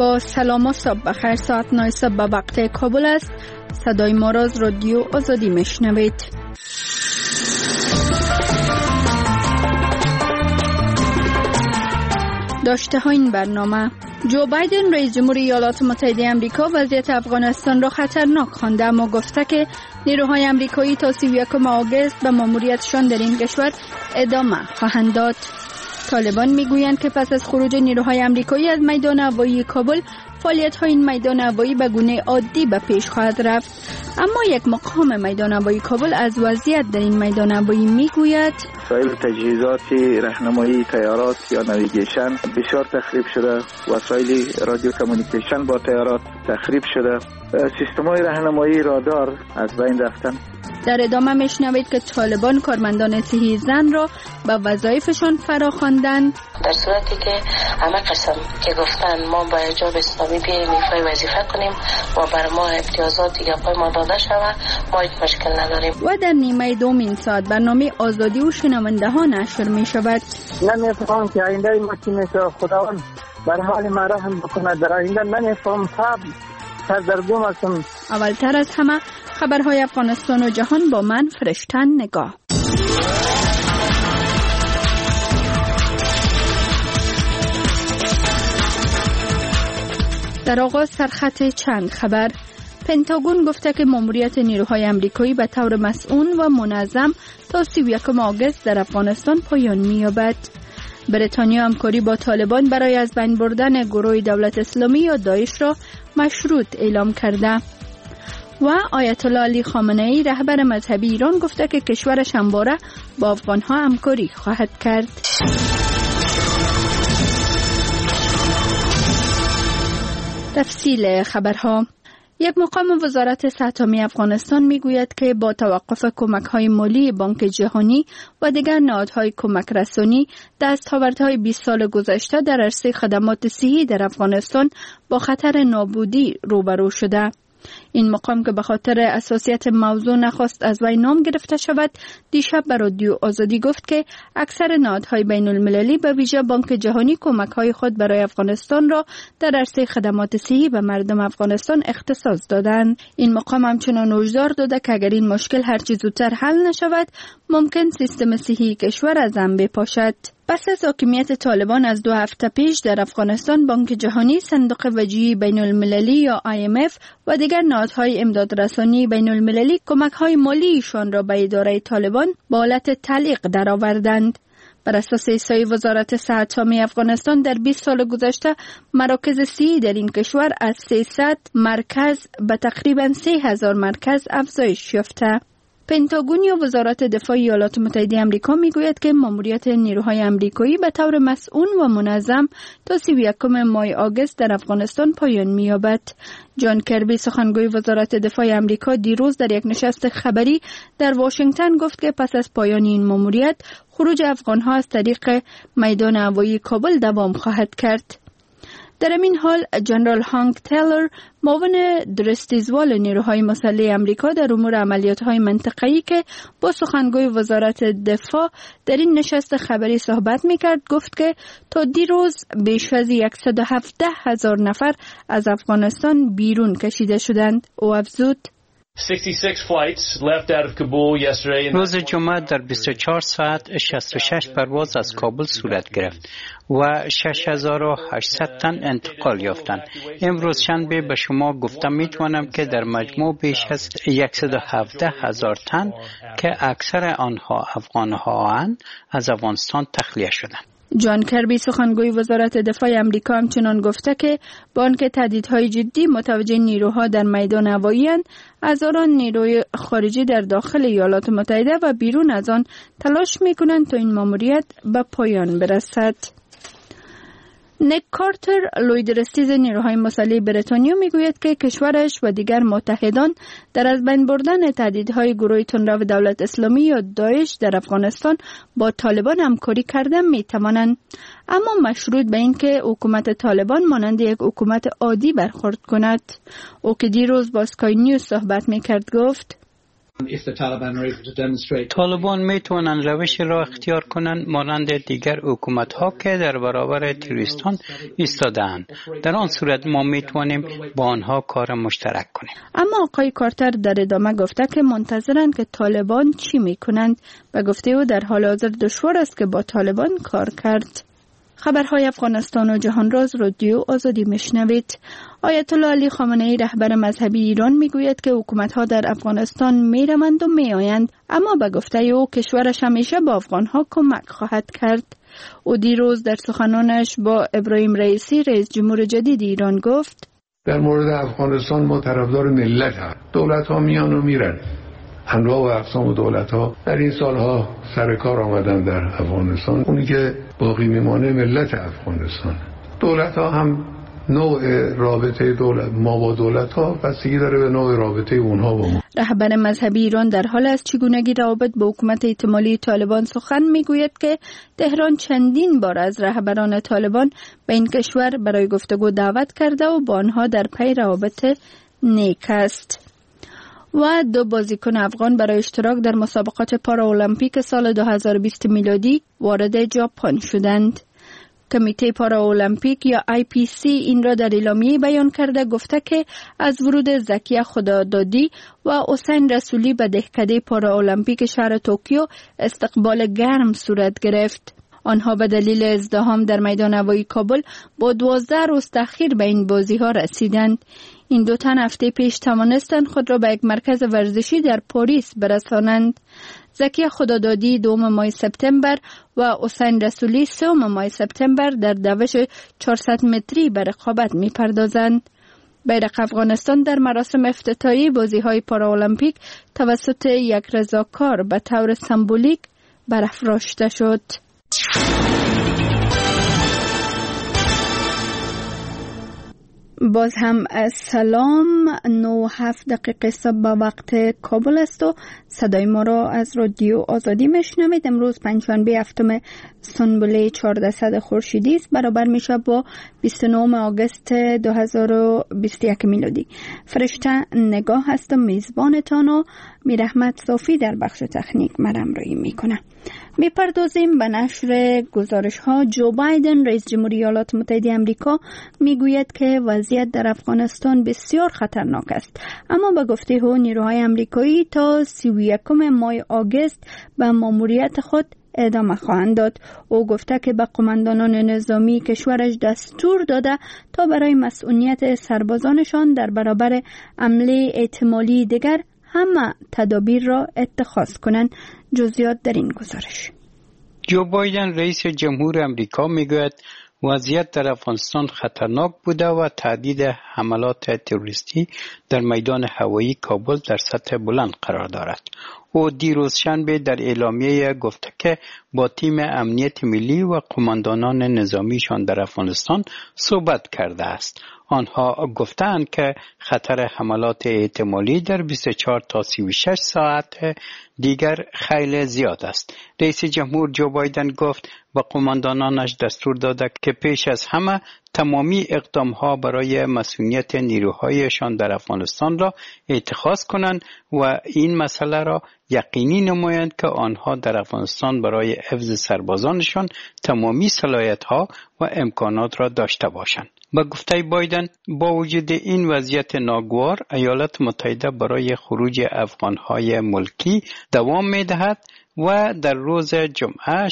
با سلام و صبح بخیر. ساعت 9 صبح به وقت کابل است. صدای ما را از رادیو آزادی میشنوید. داشته ها این برنامه: جو بایدن رئیس جمهوری ایالات متحده آمریکا وضعیت افغانستان را خطرناک خوانده، اما گفته که نیروهای آمریکایی تا 31 آگوست به ماموریتشان در این کشور ادامه خواهند داد. طالبان میگویند که پس از خروج نیروهای آمریکایی از میدان هوایی کابل، فعالیت‌های این میدان هوایی به گونه عادی به پیش خواهد رفت. اما یک مقام میدان هوایی کابل از وضعیت در این میدان هوایی میگوید: وسایل تجهیزات راهنمایی طیارات یا نویگیشن بسیار تخریب شده، وسایل رادیو کمیونیکیشن با طیارات تخریب شده، سیستم‌های راهنمایی رادار از بین رفتن. در ادامه میشنوید که طالبان کارمندان صحی زن را به وظایفشان فراخواندند. در صورتی که همه قسم که گفتن ما با حجاب اسلامی بیاییم ایفای وظیفه کنیم و بر ما امتیازات دیگه پای ما داده شود، ما هیچ مشکل نداریم. و در نیمه دومین ساعت برنامه آزادی و شنونده ها نشر می شود. نمیفهم که آینده ما چی میشه. خداوند بر حال ما رحم بکنه. در آینده نمیفهم سردرگم هستم. اولتر از همه خبرهای افغانستان و جهان با من فرشتن نگاه. در آغاز سرخط چند خبر. پنتاگون گفته که ماموریت نیروهای آمریکایی به طور مسئول و منظم تا 31 آگوست در افغانستان پایان می‌یابد. بریتانیا همکاری با طالبان برای از بین بردن گروه دولت اسلامی یا داعش را مشروط اعلام کرده. و آیت الله علی خامنه ای رهبر مذهبی ایران گفته که کشورش همواره با افغانها همکاری خواهد کرد. تفصیل خبرها. یک مقام وزارت صحت عامه افغانستان میگوید که با توقف کمک‌های مالی بانک جهانی و دیگر نهادهای کمک رسانی، دستاوردهای 20 سال گذشته در عرصه خدمات صحی در افغانستان با خطر نابودی روبرو شده. این مقام که به خاطر اساسیت موضوع نخواست از وی نام گرفته شود، دیشب به رادیو آزادی گفت که اکثر نهادهای بین المللی به ویژه بانک جهانی کمک‌های خود برای افغانستان را در عرصه خدمات صحی به مردم افغانستان اختصاص دادند. این مقام همچنان هشدار داده که اگر این مشکل هرچه زودتر حل نشود، ممکن سیستم صحی کشور از هم بپاشد. پس از حاکمیت طالبان از 2 هفته پیش در افغانستان، بانک جهانی، صندوق وجهی بین المللی یا IMF و دیگر نهادهای امدادرسانی بین المللی کمک‌های مالیشان را به اداره طالبان با حالت تعلیق درآوردند. بر اساس احصای وزارت صحت عامه افغانستان، در 20 سال گذشته مراکز صحی در این کشور از 300 مرکز به تقریباً 3000 مرکز افزایش یافته. پنتاگون یا وزارت دفاع ایالات متحده آمریکا میگوید که ماموریت نیروهای آمریکایی به طور مسئول و منظم تا 31 ماه آگوست در افغانستان پایان می‌یابد. جان کربی سخنگوی وزارت دفاع آمریکا دیروز در یک نشست خبری در واشنگتن گفت که پس از پایان این ماموریت، خروج افغان‌ها از طریق میدان هوایی کابل دوام خواهد کرد. در این حال جنرال هانک تیلر، معاون درستیزوال نیروهای مسلح آمریکا در امور عملیات‌های منطقه‌ای که با سخنگوی وزارت دفاع در این نشست خبری صحبت می‌کرد، گفت که تا دیروز بیش از 117,000 نفر از افغانستان بیرون کشیده شدند. او افزود: روز جمعه در 24 ساعت 66 پرواز از کابل صورت گرفت و 6800 تن انتقال یافتند. امروز شنبه به شما گفتم میتوانم که در مجموع بیش از 117,000 تن که اکثر آنها افغان‌هاند از افغانستان تخلیه شدند. جان کربی سخنگوی وزارت دفاع آمریکا همچنان گفته که با آنکه تهدیدهای جدی متوجه نیروها در میدان هوایی اند، هزاران نیروی خارجی در داخل ایالات متحده و بیرون از آن تلاش میکنند تا این ماموریت به پایان برسد. نیک کارتر، لوی درستیز نیروهای مسلح بریتانیا، میگوید که کشورش و دیگر متحدان در از بین بردن تهدیدهای گروه تندرو دولت اسلامی یا داعش در افغانستان با طالبان همکاری کرده میتوانند، اما مشروط به این که حکومت طالبان مانند یک حکومت عادی برخورد کند. او که دیروز با اسکای نیوز صحبت میکرد گفت: طالبان میتونن روش را اختیار کنند مانند دیگر حکومت‌ها که در برابر تروریستان ایستاده‌اند. در آن صورت ما میتونیم با آنها کار مشترک کنیم. اما آقای کارتر در ادامه گفته که منتظرند که طالبان چی میکنند و گفته او در حال حاضر دشوار است که با طالبان کار کرد. خبرهای افغانستان و جهان راز رادیو آزادی میشنوید. آیت الله علی خامنه ای رهبر مذهبی ایران میگوید که حکومت‌ها در افغانستان میروند و میآیند، اما به گفته او کشورش همیشه با افغان‌ها کمک خواهد کرد. او دیروز در سخنانش با ابراهیم رئیسی رئیس جمهور جدید ایران گفت: در مورد افغانستان ما طرفدار ملت هم. دولت‌ها میان و میرن. انواع و اقسام دولت‌ها در این سالها سر کار آمدن در افغانستان. اونی که باقی میمانه ملت افغانستان. دولت‌ها هم نوع رابطه ما با دولت‌ها بستگی داره به نوع رابطه اونها با ما. رهبر مذهبی ایران در حال از چگونگی روابط با حکومت احتمالی طالبان سخن میگوید که تهران چندین بار از رهبران طالبان به این کشور برای گفتگو دعوت کرده و با آنها در پی روابط نیک است. و 2 بازیکن افغان برای اشتراک در مسابقات پارالمپیک سال 2020 میلادی وارد ژاپن شدند. کمیته پارالمپیک یا IPC این را در اعلامیه بیان کرده، گفته که از ورود زکیه خدادادی و حسین رسولی به دهکده پارالمپیک شهر توکیو استقبال گرم صورت گرفت. آنها به دلیل ازدحام در میدان هوایی کابل با 12 روز تأخیر به این بازی‌ها رسیدند. این 2 تن هفته پیش توانستند خود را به یک مرکز ورزشی در پاریس برسانند. زکیه خدادادی 2 ماه سپتامبر و حسین رسولی 3 ماه سپتامبر در دوش 400 متری به رقابت می‌پردازند. بیرق افغانستان در مراسم افتتاحیه بازی‌های پارالمپیک توسط یک رضاکار به طور سمبولیک برافراشته شد. باز هم سلام. 9:07 صبح به وقت کابل است و صدای ما را از رادیو آزادی میشنوید. امروز پنجشنبه 7 سنبله 1400 خورشیدی است، برابر میشه با 29 آگوست 2021 میلادی. فرشته نگاه هستم، میزبانتان و میرحمت صافی در بخش تکنیک مرم رایی میکنه. میپردازیم به نشر گزارش ها. جو بایدن رئیس جمهوری ایالات متحده آمریکا میگوید که وضعیت در افغانستان بسیار خطرناک است، اما به گفته او نیروهای آمریکایی تا 31 ماه آگوست به ماموریت خود ادامه خواهند داد. او گفته که به قماندانان نظامی کشورش دستور داده تا برای مسئولیت سربازانشان در برابر حمله احتمالی دیگر همه تدابیر را اتخاذ کنند. جزئیات در این گزارش. جو بایدن رئیس جمهور آمریکا میگوید وضعیت در افغانستان خطرناک بوده و تهدید حملات تروریستی در میدان هوایی کابل در سطح بلند قرار دارد. او دیروز شنبه در اعلامیه گفته که با تیم امنیت ملی و قماندانان نظامیشان در افغانستان صحبت کرده است. آنها گفتند که خطر حملات احتمالی در 24 تا 36 ساعت دیگر خیلی زیاد است. رئیس جمهور جو بایدن گفت به قماندانانش دستور داده که پیش از همه تمامی اقدامها برای مسئولیت نیروهایشان در افغانستان را اتخاذ کنند و این مسئله را یقینی نمایند که آنها در افغانستان برای حفظ سربازانشان تمامی صلاحیت‌ها و امکانات را داشته باشند. با گفته بایدن با وجود این وضعیت ناگوار، ایالات متحده برای خروج افغانهای ملکی دوام می‌دهد و در روز جمعه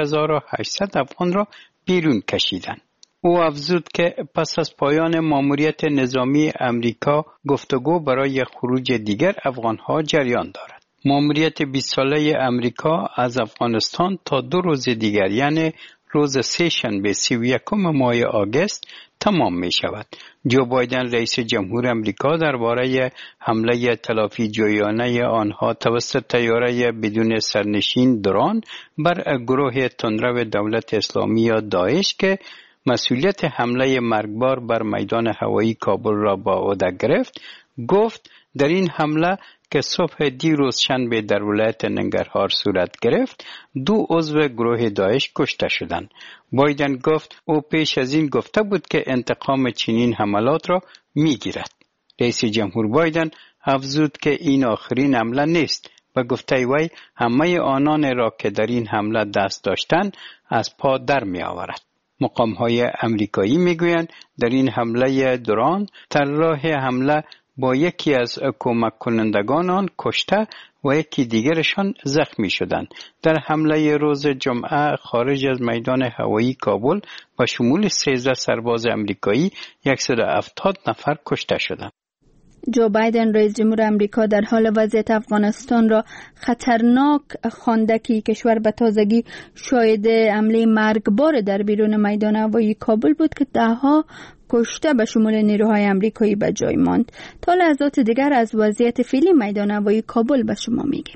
6800 افغان را بیرون کشیدند. او افزود که پس از پایان ماموریت نظامی امریکا گفتگو برای خروج دیگر افغانها جریان دارد. ماموریت 20 ساله امریکا از افغانستان تا 2 روز دیگر یعنی روز سه‌شنبه 31 ماه آگوست تمام می شود. جو بایدن رئیس جمهور امریکا درباره حمله تلافی جویانه آنها توسط طیاره بدون سرنشین درون بر گروه تندرو دولت اسلامی یا داعش که مسئولیت حمله مرگبار بر میدان هوایی کابل را با عهده گرفت، گفت در این حمله که صبح دیروز شنبه در ولایت ننگرهار صورت گرفت، 2 عضو گروه داعش کشته شدند. بایدن گفت او پیش از این گفته بود که انتقام چنین حملات را میگیرد. رئیس جمهور بایدن افزود که این آخرین حمله نیست و گفته وی همه آنان را که در این حمله دست داشتند از پا در می آورد. مقام‌های امریکایی میگویند در این حمله درون طراح حمله با یکی از کمک کنندگان آن کشته و یکی دیگرشان زخمی شدند. در حمله روز جمعه خارج از میدان هوایی کابل با شمول 13 سرباز امریکایی 170 نفر کشته شدند. جو بایدن رئیس جمهور امریکا در حال وضعیت افغانستان را خطرناک خوانده که کشور به تازگی شاهد حمله مرگبار در بیرون میدان هوایی کابل بود که دهها کشته به شمول نیروهای امریکایی به جای ماند. تا لحظات دیگر از وضعیت فعلی میدان هوایی کابل به شما میگیم.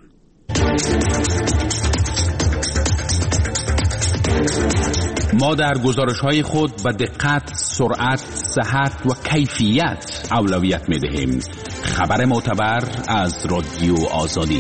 ما در گزارش‌های خود به دقت، سرعت، صحت و کیفیت اولویت می‌دهیم. خبر معتبر از رادیو آزادی.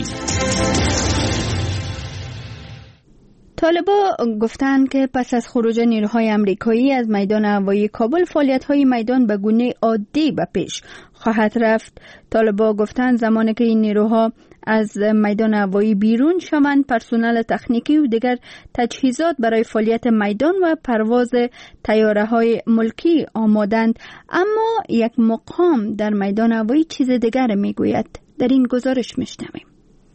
طالبان گفتند که پس از خروج نیروهای امریکایی از میدان هوایی کابل فعالیت‌های میدان به گونه عادی به پیش خواهد رفت. طالبان گفتند زمانی که این نیروها از میدان هوایی بیرون شوند، پرسنل تکنیکی و دیگر تجهیزات برای فعالیت میدان و پرواز طیاره‌های ملکی آمادند. اما یک مقام در میدان هوایی چیز دیگر میگوید. در این گزارش میشنویم.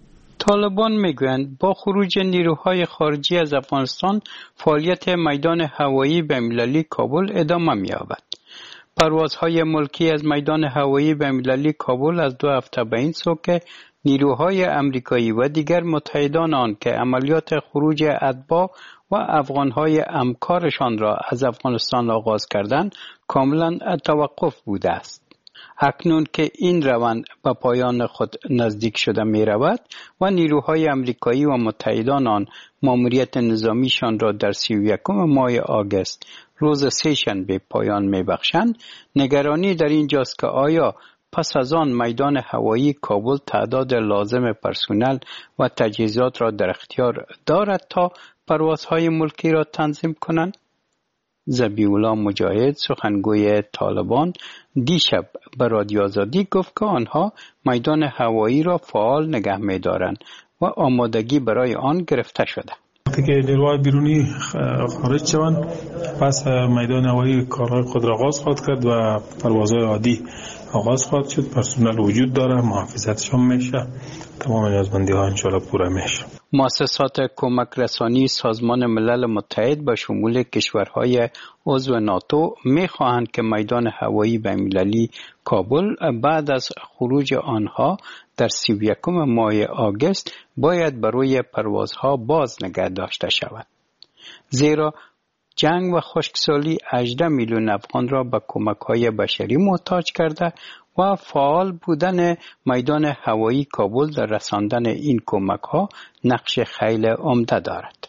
طالبان میگویند با خروج نیروهای خارجی از افغانستان فعالیت میدان هوایی بین‌المللی کابل ادامه می‌یابد. پروازهای ملکی از میدان هوایی بین‌المللی کابل از 2 هفته به این سو که نیروهای امریکایی و دیگر متحدان آن که عملیات خروج اتباع و افغانهای همکارشان را از افغانستان آغاز کردند کاملا توقف بوده است. اکنون که این روند به پایان خود نزدیک شده می رود و نیروهای امریکایی و متحدان آن ماموریت نظامیشان را در 31 ماه آگوست روز سه‌شنبه پایان می بخشند، نگرانی در اینجاست که آیا پس از آن میدان هوایی کابل تعداد لازم پرسنل و تجهیزات را در اختیار دارد تا پروازهای ملکی را تنظیم کنند؟ ذبیح‌الله مجاهد سخنگوی طالبان دیشب به رادیو آزادی گفت که آنها میدان هوایی را فعال نگه می‌دارند و آمادگی برای آن گرفته شده. وقتی که نیروهای بیرونی خارج شوند پس میدان هوایی کارهای خود را آغاز خواهد کرد و پروازهای عادی آغاز خواهد شد. پرسنل وجود داره، محافظتشان میشه، تمام نیازمندی ها انشاءالله پوره میشه. مؤسسات کمک رسانی سازمان ملل متحد به شمول کشورهای عضو ناتو می‌خواهند که میدان هوایی بین‌المللی کابل بعد از خروج آنها در 31 ماه آگوست باید بروی پروازها باز نگه داشته شود. زیرا جنگ و خشکسالی 18 میلیون افغان را به کمک‌های بشری محتاج کرده و فعال بودن میدان هوایی کابل در رساندن این کمک‌ها نقش خیلی عمده دارد.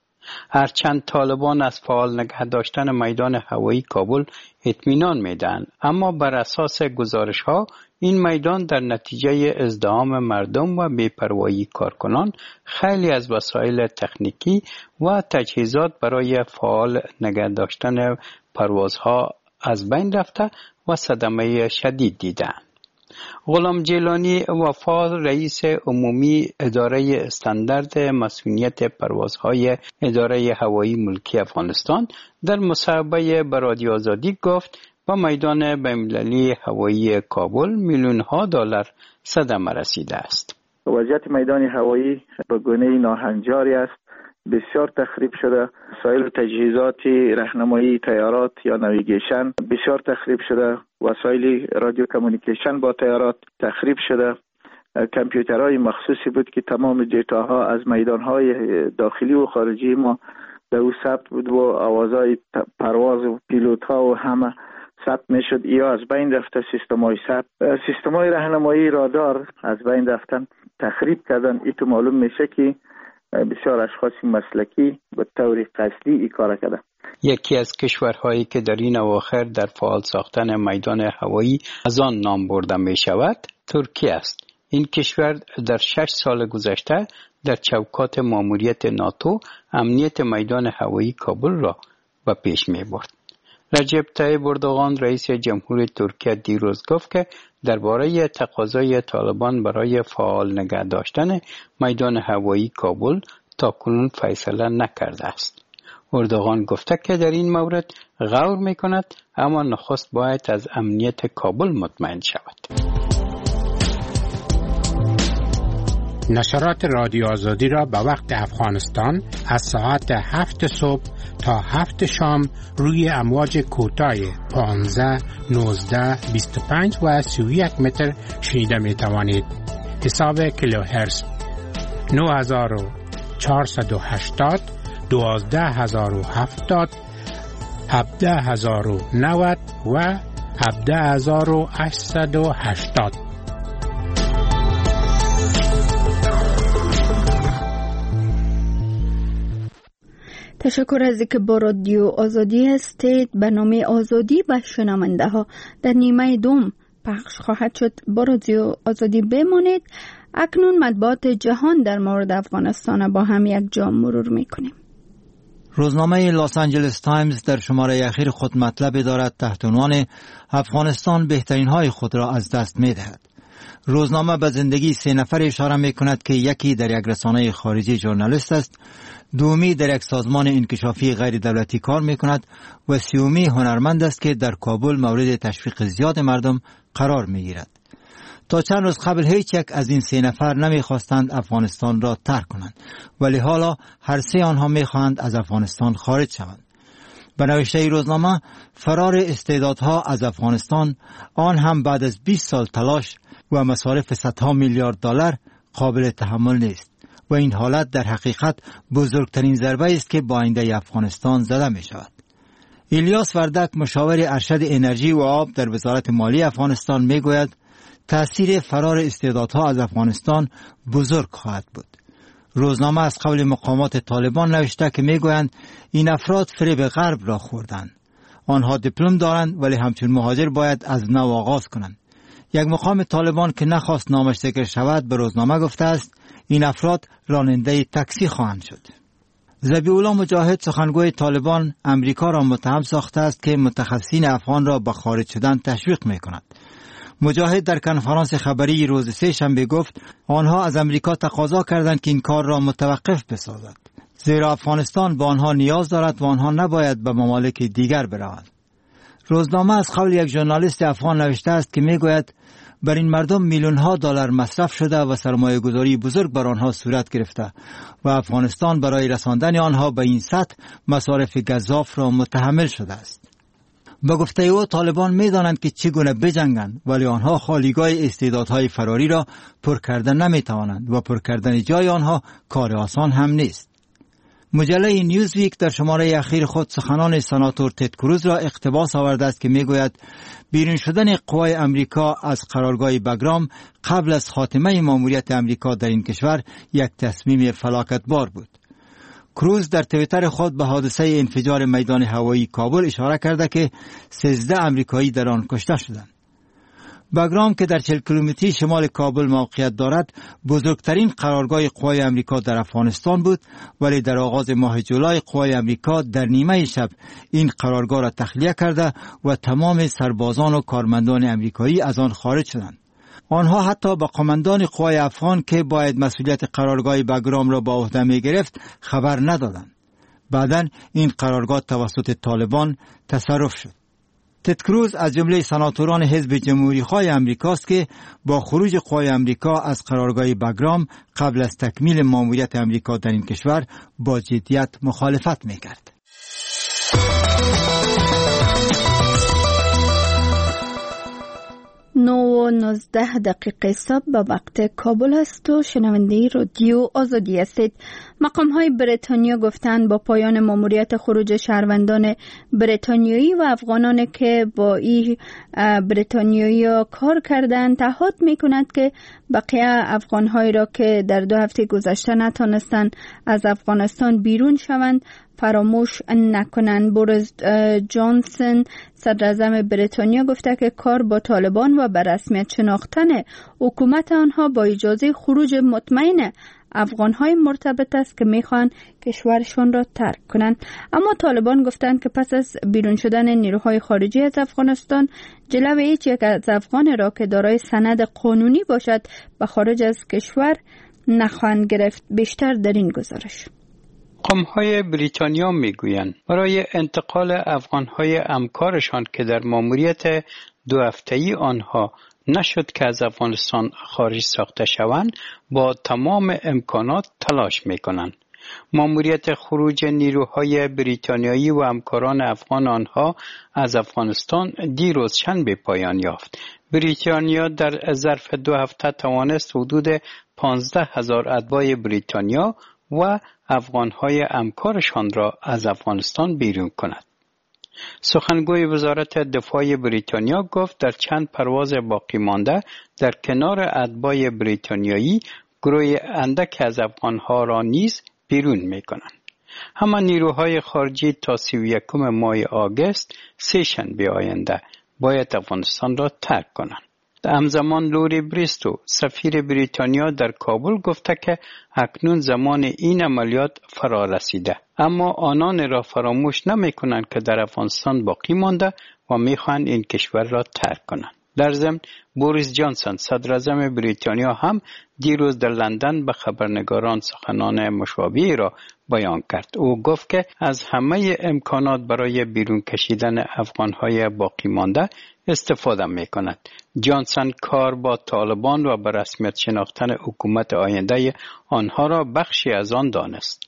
هرچند طالبان از فعال نگه داشتن میدان هوایی کابل اطمینان میدن، اما بر اساس گزارش‌ها این میدان در نتیجه ازدحام مردم و بی‌پروایی کارکنان خیلی از وسایل تکنیکی و تجهیزات برای فعال نگه داشتن پروازها از بین رفته و صدمه شدید دیدند. غلام جیلانی وفا رئیس عمومی اداره استاندارد مسئولیت پروازهای اداره هوایی ملکی افغانستان در مصاحبه با رادیو آزادی گفت با میدان بین‌المللی هوایی کابل میلیون‌ها دلار صدمه رسیده است. وضعیت میدان هوایی به گونه ناهنجاری است. بسیار تخریب شده. وسایل و تجهیزات راهنمایی طیارات یا نویگیشن بسیار تخریب شده. وسایل رادیو کمیونیکیشن با طیارات تخریب شده. کامپیوترهای مخصوصی بود که تمام دیتاها از میدانهای داخلی و خارجی ما در او ثبت بود و آوازهای پرواز و پیلوت‌ها و همه ثبت میشد. یا از بین رفته سیستم‌های ثبت. سیستم‌های راهنمایی رادار از بین رفتن، تخریب کردن. ایتو معلوم میشه که بسیار اشخاص مسلکی به طور قصدی این کار کرده. یکی از کشورهایی که در این اواخر در فعال ساختن میدان هوایی از آن نام برده می شود ترکیه است. این کشور در 6 سال گذشته در چوکات ماموریت ناتو امنیت میدان هوایی کابل را به پیش می برد. رجب طیب اردوغان رئیس جمهور ترکیه دیروز گفت که درباره تقاضای طالبان برای فعال نگه داشتن میدان هوایی کابل تاکنون فیصله نکرده است. اردوغان گفته که در این مورد غور میکند، اما نخست باید از امنیت کابل مطمئن شود. نشرات رادیو آزادی را به وقت افغانستان از ساعت 7 صبح تا 7 شام روی امواج کوتاه 15, 19, 25 و 31 متر شنیده می توانید. حساب کیلوهرتز 9480, 12070, 17090 و 17880. تشکر از اینکه با رادیو آزادی هستید. برنامه آزادی به شنونده ها در نیمه دوم پخش خواهد شد. با رادیو آزادی بمانید. اکنون مطبوعات جهان در مورد افغانستان با هم یک جا مرور میکنیم. روزنامه لاس آنجلس تایمز در شماره اخیر خود مطلب دارد تحت عنوان افغانستان بهترین های خود را از دست میدهد. روزنامه به زندگی 3 نفر اشاره میکند که یکی در یک رسانه خارجی ژورنالیست است، دومی در یک سازمان انکشافی غیر دولتی کار میکند و سومی هنرمند است که در کابل مورد تشویق زیاد مردم قرار میگیرد. تا چند روز قبل هیچ یک از این 3 نفر نمیخواستند افغانستان را ترک کنند، ولی حالا هر 3 آنها میخواهند از افغانستان خارج شوند. به نوشته روزنامه، فرار استعدادها از افغانستان، آن هم بعد از 20 سال تلاش و مصارف صدها میلیارد دلار، قابل تحمل نیست و این حالت در حقیقت بزرگترین ضربه است که با آینده افغانستان زده می شود. الیاس وردک، مشاور ارشد انرژی و آب در وزارت مالی افغانستان، می گوید تأثیر فرار استعدادها از افغانستان بزرگ خواهد بود. روزنامه از قول مقامات طالبان نوشته که می گویند این افراد فریب غرب را خوردند. آنها دیپلم دارند ولی همچون مهاجر باید از نو آغاز کنند. یک مقام طالبان که نخواست نامش ذکر شود به روزنامه گفته است این افراد راننده تاکسی خواهند شد. ذبیح‌الله مجاهد، سخنگوی طالبان، امریکا را متهم ساخته است که متخصصین افغان را به خارج شدن تشویق می‌کند. مجاهد در کنفرانس خبری روز 3 شنبه گفت آنها از امریکا تقاضا کردند که این کار را متوقف بسازد، زیرا افغانستان به آنها نیاز دارد و آنها نباید به ممالک دیگر بروند. روزنامه از قول یک ژورنالیست افغان نوشته است که میگوید بر این مردم میلیون‌ها دلار مصرف شده و سرمایه‌گذاری بزرگ بر آنها صورت گرفته و افغانستان برای رساندن آنها به این سطح مصارف گزاف را متحمل شده است. به گفته او طالبان می‌دانند که چگونه بجنگند، ولی آنها خالیگاه استعدادهای فراری را پر کردن نمی‌توانند و پر کردن جای آنها کار آسان هم نیست. مجله نیوزویک در شماره اخیر خود سخنان سناتور تد کروز را اقتباس آورده است که میگوید بیرون شدن قوای امریکا از قرارگاه بگرام قبل از خاتمه ماموریت امریکا در این کشور یک تصمیم فلاکتبار بود. کروز در توییتر خود به حادثه انفجار میدان هوایی کابل اشاره کرده که 13 امریکایی در آن کشته شدند. بگرام که در 40 کیلومتری شمال کابل موقعیت دارد، بزرگترین قرارگاه قوای امریکا در افغانستان بود، ولی در آغاز ماه جولای قوای امریکا در نیمه شب این قرارگاه را تخلیه کرده و تمام سربازان و کارمندان امریکایی از آن خارج شدند. آنها حتی با قماندان قوای افغان که باید مسئولیت قرارگاه بگرام را به عهده می گرفت خبر ندادند. بعداً این قرارگاه توسط طالبان تصرف شد. تد کروز از جمله سناتوران حزب جمهوری‌خواه امریکاست که با خروج قوای امریکا از قرارگاه بگرام قبل از تکمیل ماموریت امریکا در این کشور با جدیت مخالفت می‌کرد. 9:19 صبح به وقت کابل است و شنونده رادیو آزادی هستید. مقام‌های بریتانیا گفتند با پایان ماموریت خروج شهروندان بریتانیایی و افغانانی که با این بریتانیایی کار کردند تعهد می‌کند که بقیه افغان‌هایی را که در 2 هفته گذشته نتوانستند از افغانستان بیرون شوند فراموش نکنند. بوریس جانسون صدراعظم بریتانیا گفته که کار با طالبان و به رسمیت شناختن حکومت آنها با اجازه خروج مطمئن افغان‌های مرتبط است که میخوان کشورشون را ترک کنند. اما طالبان گفتند که پس از بیرون شدن نیروهای خارجی از افغانستان جلوی هیچ یک از افغان را که دارای سند قانونی باشد به خارج از کشور نخواهند گرفت. بیشتر در این گزارش. قوم‌های بریتانیا میگویند برای انتقال افغان‌های همکارشان که در ماموریت 2 هفته‌ای آنها نشد که از افغانستان خارج ساخته شوند با تمام امکانات تلاش میکنند. ماموریت خروج نیروهای بریتانیایی و همکاران افغان آنها از افغانستان دیروز شنبه پایان یافت. بریتانیا در ظرف 2 هفته توانست حدود 15,000 اتباع بریتانیا و افغانهای همکارشان را از افغانستان بیرون کند. سخنگوی وزارت دفاع بریتانیا گفت در چند پرواز باقی مانده در کنار اتباع بریتانیایی گروه اندک از افغانها را نیز بیرون می‌کنند. همه نیروهای خارجی تا 31 ماه آگوست 3 شنبه آینده باید افغانستان را ترک کنند. همزمان لوری بریستو سفیر بریتانیا در کابل گفته که اکنون زمان این عملیات فرا رسیده، اما آنان را فراموش نمی کنند که در افغانستان باقی مانده و می خواهند این کشور را ترک کنند. در ضمن بوریس جانسون صدر اعظم بریتانیا هم دیروز در لندن به خبرنگاران سخنان مشابهی را بیان کرد. او گفت که از همه امکانات برای بیرون کشیدن افغانهای باقی مانده استفاده می کند. جانسون کار با طالبان و به رسمیت شناختن حکومت آینده آنها را بخشی از آن دانست.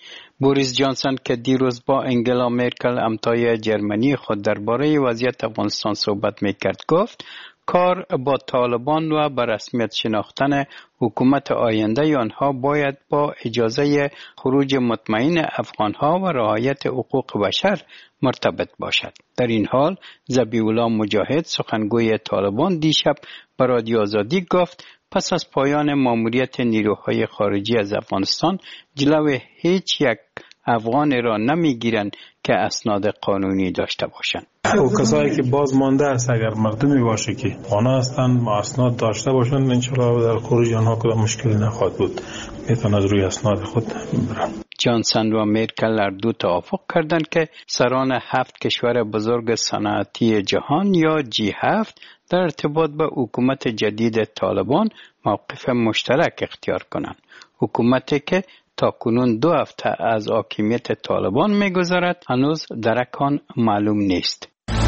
بوریس جانسون که دیروز با انگلا مرکل همتای جرمنی خود درباره وضعیت افغانستان صحبت میکرد گفت کار با طالبان و به رسمیت شناختن حکومت آینده آنها باید با اجازه خروج مطمئن افغانها و رعایت حقوق بشر مرتبط باشد. در این حال ذبیح الله مجاهد سخنگوی طالبان دیشب به رادیو آزادی گفت پس از پایان ماموریت نیروهای خارجی از افغانستان جلوی هیچ یک افغان را نمیگیرند که اسناد قانونی داشته باشند. او کسایی که باز مانده است اگر مردمی باشه که آنها هستند و اسناد داشته باشند انشالله در خروج آنها کدام مشکلی نخواهد بود، میتونند روی اسناد خود برند. جانسون و مرکل هر دو توافق کردند که سران 7 کشور بزرگ صنعتی جهان یا G7 در ارتباط به حکومت جدید طالبان موقف مشترک اختیار کنند. حکومتی که تاکنون 2 هفته از حاکمیت طالبان می‌گذرد هنوز درکان معلوم نیست.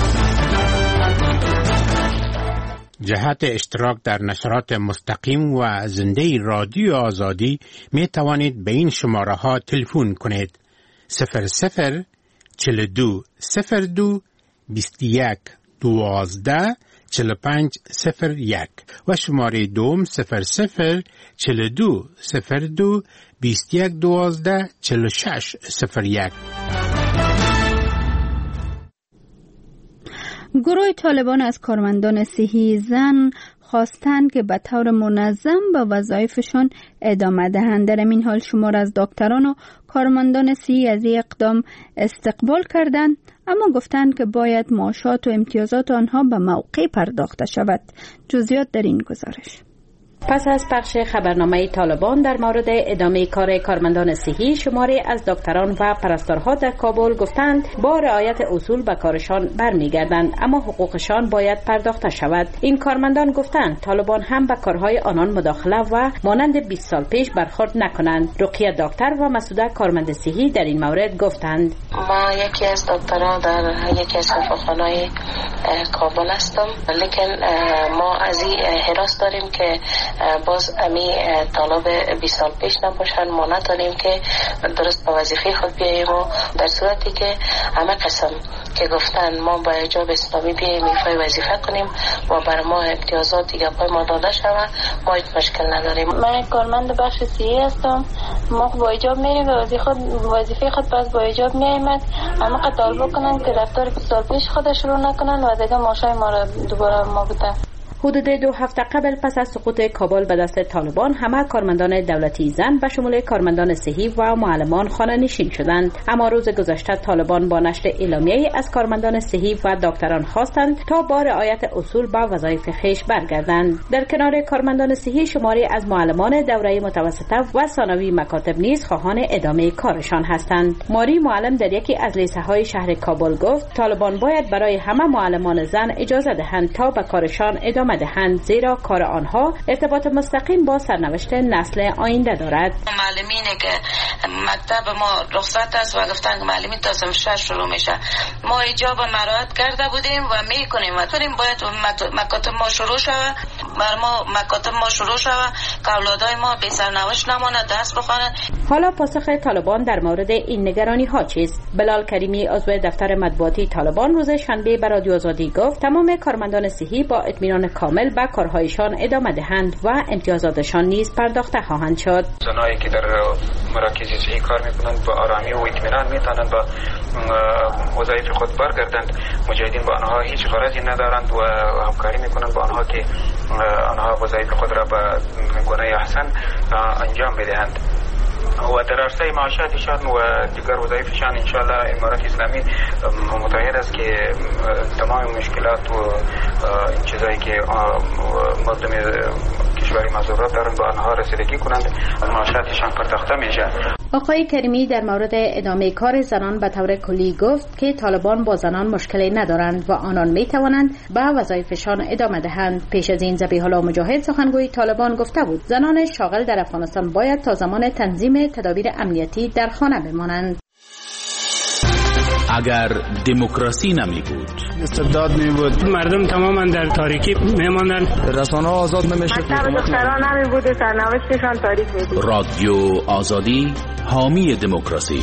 جهت اشتراک در نشرات مستقیم و زنده رادیو آزادی می توانید به این شماره ها تلفن کنید 00 42 02 21 12 45 01 و شماره دوم 00 42 02 21 12 46 01. گروه طالبان از کارمندان صحی زن خواستند که به طور منظم به وظایفشان ادامه دهند. در این حال شمار از دکتران و کارمندان صحی از این اقدام استقبال کردند، اما گفتند که باید معاشات و امتیازات آنها به موقع پرداخته شود. جزئیات در این گزارش. پس از پخش خبرنامه طالبان در مورد ادامه کار کارمندان صحی، شماری از دکتران و پرستارها در کابل گفتند با رعایت اصول به کارشان برمیگردند، اما حقوقشان باید پرداخته شود. این کارمندان گفتند طالبان هم به کارهای آنان مداخله و مانند 20 سال پیش برخورد نکنند. رقیه دکتر و مسعوده کارمند صحی در این مورد گفتند ما یکی از دکترها در یکی از شفاخانه‌های کابل هستم، لیکن ما از این حراس داریم که باز امی طالب 20 سال پیش نباشن، ما نداریم که درست به وظیفه خود بیاییم و در صورتی که همه قسم که گفتن ما با حجاب اسلامی بیاییم ایفای وظیفه کنیم و بر ما امتیازات دیگه پای ما داده شود، ما هیچ مشکل نداریم. من کارمند بخش صحی هستم، ما با حجاب میریم و وظیفه خود باز با حجاب میاییم، اما قطار بکنن که رفتار 20 سال پیش خود شروع نکنن و دیگه ماشای ما را دوباره ما بودن. حدود 2 هفته قبل پس از سقوط کابل به دست طالبان همه کارمندان دولتی زن به شمول کارمندان صحی و معلمان خانه نشین شدند. اما روز گذشته طالبان با نشر اعلامیه‌ای از کارمندان صحی و دکتران خواستند تا با رعایت اصول به وظایف خویش برگردند. در کنار کارمندان صحی شماری از معلمان دوره متوسطه و ثانوی مکاتب نیز خواهان ادامه کارشان هستند. ماری معلم در یکی از لیسه‌های شهر کابل گفت طالبان باید برای همه معلمان زن اجازه دهند تا به کارشان ادامه دهند، زیرا کار آنها ارتباط مستقیم با سرنوشت نسل آینده دارد. معلمینی که مکتب ما رخصت است و گفتن که معلمین تا صف 6 شروع میشه، ما ایجاب مراعات کرده بودیم و میکنیم و باید مکاتب ما شروع شود، بر ما مکاتب ما شروع شود که اولادای ما بی سرنوشت نماند، دست بخوانند. حالا پاسخ طالبان در مورد این نگرانی ها چیست؟ بلال کریمی عضو دفتر مطبوعاتی طالبان روز شنبه به رادیو آزادی گفت تمام کارمندان صحی با اطمینان کامل به کارهایشان ادامه دهند و امتیازاتشان نیز پرداخته خواهند شد. زنایی که در مراکز صحی کار میکنند با آرامی و اطمینان میتونند با وظایف خود برگردند. مجاهدین با آنها هیچ غرضی ندارند و همکاری میکنند با آنها که آنها وظایف خود را به گونه احسن انجام بدهند و در عرصه معاشاتشان و دیگر وظایفشان انشاءالله امارات اسلامی متعهد است که تمام مشکلات و این چیزایی که مردم کشوری معذورات دارند با آنها رسیدگی کنند، معاشاتشان پرداخته میشه. آقای کریمی در مورد ادامه کار زنان به طور کلی گفت که طالبان با زنان مشکلی ندارند و آنان می توانند به وظایفشان ادامه دهند. پیش از این ذبیح الله مجاهد سخنگوی طالبان گفته بود زنان شاغل در افغانستان باید تا زمان تنظیم تدابیر امنیتی در خانه بمانند. اگر دموکراسی نمی بود، استبداد می بود، مردم تماما در تاریکی می ماندند، رسانه آزاد نمی شد، دختران نمی بود، سرنوشتشان تاریک می بود. رادیو آزادی حامی دموکراسی.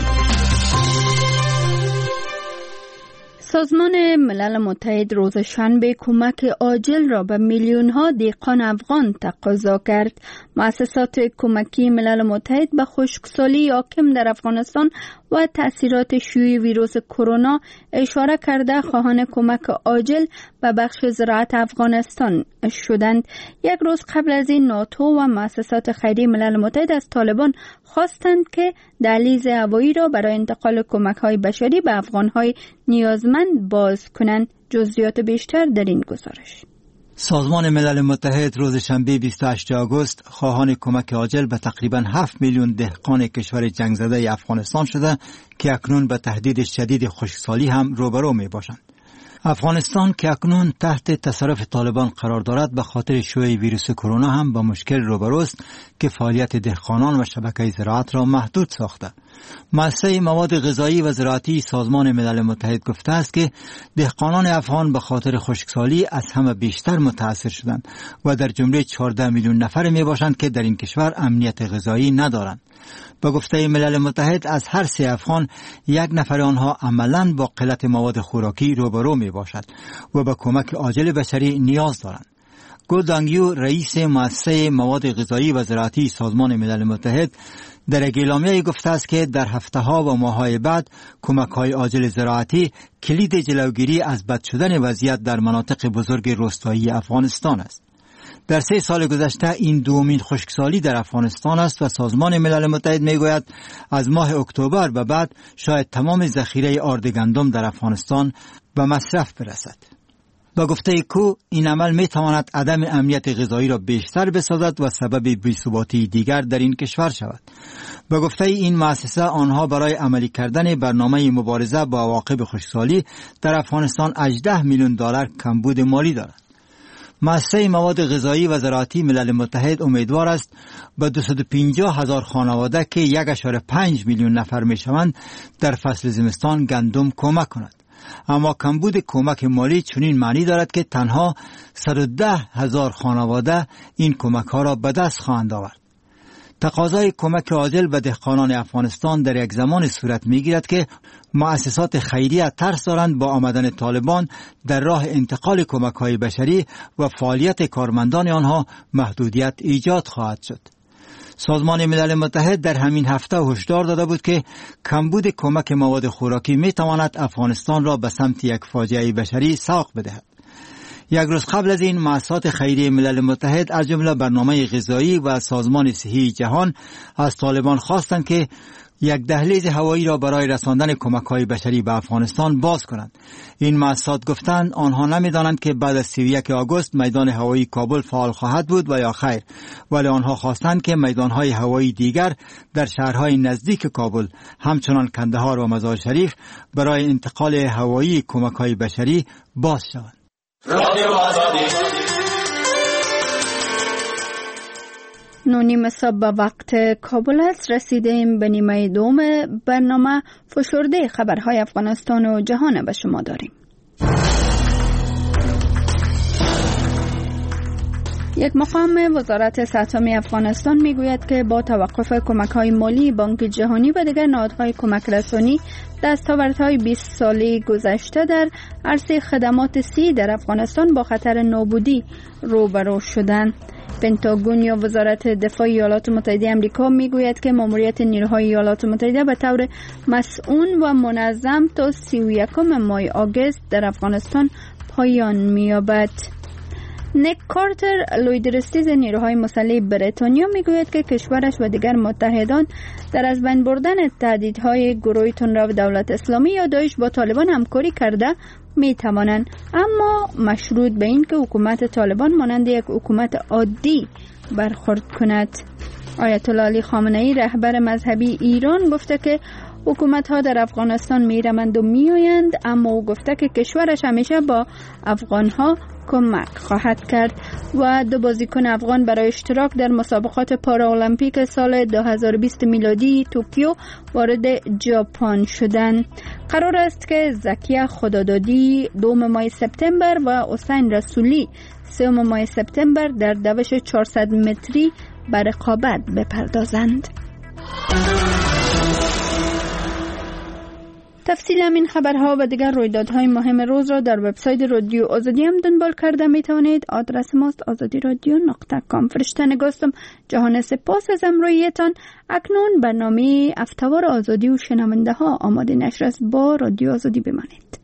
سازمان ملل متحد روز شنبه کمک عاجل را به میلیون‌ها دهقان افغان تقاضا کرد. مؤسسات کمکی ملل متحد به خشکسالی حاکم در افغانستان و تأثیرات شیوع ویروس کرونا اشاره کرده خواهان کمک عاجل به بخش زراعت افغانستان شدند. یک روز قبل از این ناتو و مؤسسات خیریه ملل متحد از طالبان خواستند که دهلیز هوایی را برای انتقال کمک‌های بشری به افغان‌های نیازمند باز کنند. جزئیات بیشتر در این گزارش. سازمان ملل متحد روز شنبه 28 آگوست خواهان کمک عاجل به تقریباً 7 میلیون دهقان کشور جنگ زده افغانستان شده که اکنون به تهدید شدید خشکسالی هم روبرو می باشند. افغانستان که اکنون تحت تصرف طالبان قرار دارد به خاطر شیوع ویروس کرونا هم با مشکل روبروست که فعالیت دهقانان و شبکه زراعت را محدود ساخته. مؤسسه مواد غذایی و زراعتی سازمان ملل متحد گفته است که دهقانان افغان به خاطر خشکسالی از همه بیشتر متاثر شدند و در جمله 14 میلیون نفر می باشند که در این کشور امنیت غذایی ندارند. با گفته ملل متحد از هر 3 افغان 1 نفر آنها عملاً با قلت مواد خوراکی روبرو می باشد و به کمک عاجل بشری نیاز دارند. گودانگیو رئیس مؤسسه مواد غذایی و زراعتی سازمان ملل متحد در اعلامیه گفته است که در هفته‌ها و ماه‌های بعد کمک‌های عاجل زراعتی کلید جلوگیری از بد شدن وضعیت در مناطق بزرگ روستایی افغانستان است. در 3 سال گذشته این دومین خشکسالی در افغانستان است و سازمان ملل متحد میگوید از ماه اکتبر به بعد شاید تمام ذخیره آرد گندم در افغانستان به مصرف برسد. با گفته کو این عمل می تواند عدم امنیت غذایی را بیشتر بسازد و سبب بی‌ثباتی دیگر در این کشور شود. با گفته این مؤسسه آنها برای عملی کردن برنامه مبارزه با عواقب خشکسالی در افغانستان 18 میلیون دلار کمبود مالی دارد. مؤسسه مواد غذایی و زراعتی ملل متحد امیدوار است به 250,000 خانواده که 1.5 میلیون نفر می شوند در فصل زمستان گندم کمک کند. اما کمبود کمک مالی چنین معنی دارد که تنها 110,000 خانواده این کمک ها را به دست خواهند آورد. تقاضای کمک عاجل به دهقانان افغانستان در یک زمان صورت میگیرد که مؤسسات خیریه ترس دارند با آمدن طالبان در راه انتقال کمک های بشری و فعالیت کارمندان آنها محدودیت ایجاد خواهد شد. سازمان ملل متحد در همین هفته هشدار داده بود که کمبود کمک مواد خوراکی می تواند افغانستان را به سمت یک فاجعه بشری ساق بدهد. یک روز قبل از این مؤسسات خیریه ملل متحد از جمله برنامه غذایی و سازمان صحی جهان از طالبان خواستند که یک دهلیز هوایی را برای رساندن کمک‌های بشری به افغانستان باز کنند. این مؤسسات گفتند آنها نمی‌دانند که بعد از 31 آگوست میدان هوایی کابل فعال خواهد بود و یا خیر، ولی آنها خواستند که میدان‌های هوایی دیگر در شهرهای نزدیک کابل همچنان کندهار و مزار شریف برای انتقال هوایی کمک‌های بشری باز شوند. نونیم صبح به وقت کابل است. رسیدیم به نیمه دوم برنامه. فشرده خبرهای افغانستان و جهان به شما داریم. یک مقام وزارت سهامی افغانستان میگوید که با توقف کمک‌های مالی بانک جهانی و دیگر نهادهای کمک رسانی دستاوردهای 20 ساله گذشته در عرصه خدمات صحی در افغانستان با خطر نابودی روبرو شدند. پنتاگون یا وزارت دفاع ایالات متحده آمریکا میگوید که ماموریت نیروهای ایالات متحده به طور مسئول و منظم تا 31 ماه آگوست در افغانستان پایان می‌یابد. نیک کارتر لویدرستیز نیروهای مسلح بریتانیا میگوید که کشورش و دیگر متحدان در از بین بردن تهدیدهای گروه تندرو دولت اسلامی یا داعش با طالبان همکاری کرده می توانند، اما مشروط به این که حکومت طالبان مانند یک حکومت عادی برخورد کند. آیت الله علی خامنه‌ای رهبر مذهبی ایران گفته که حکومت‌ها در افغانستان می‌روند و می‌آیند، اما او گفته که کشورش همیشه با افغان‌ها کمک خواهد کرد. و 2 بازیکن افغان برای اشتراک در مسابقات پارالمپیک سال 2020 میلادی توکیو وارد ژاپن شدند. قرار است که زکیه خدادادی 2 ماه سپتامبر و حسین رسولی 3 ماه سپتامبر در دوش 400 متری به رقابت بپردازند. تفصیل همین خبرها و دیگر رویدادهای مهم روز را در وبسایت رادیو آزادی هم دنبال کرده می توانید. آدرس ماست azadiradyo.com. فرشته نگاستم. جهان سپاس از همراهیتان. اکنون برنامه افتوار آزادی و شنونده ها آماده نشر است. با رادیو آزادی بمانید.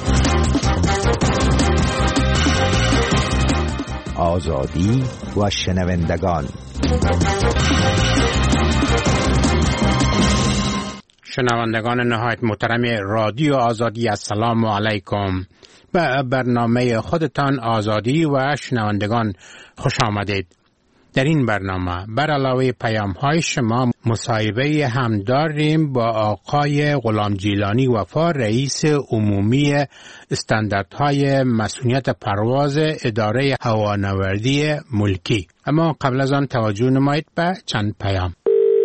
آزادی و شنوندگان. شنوندگان نهایت محترم رادیو آزادی، السلام علیکم. به برنامه خودتان آزادی و شنوندگان خوش آمدید. در این برنامه بر علاوه پیام‌های شما مصاحبه هم داریم با آقای غلام جیلانی وفا، رئیس عمومی استانداردهای مسئولیت پرواز اداره هوانوردی ملکی. اما قبل از آن توجه نمایید به چند پیام.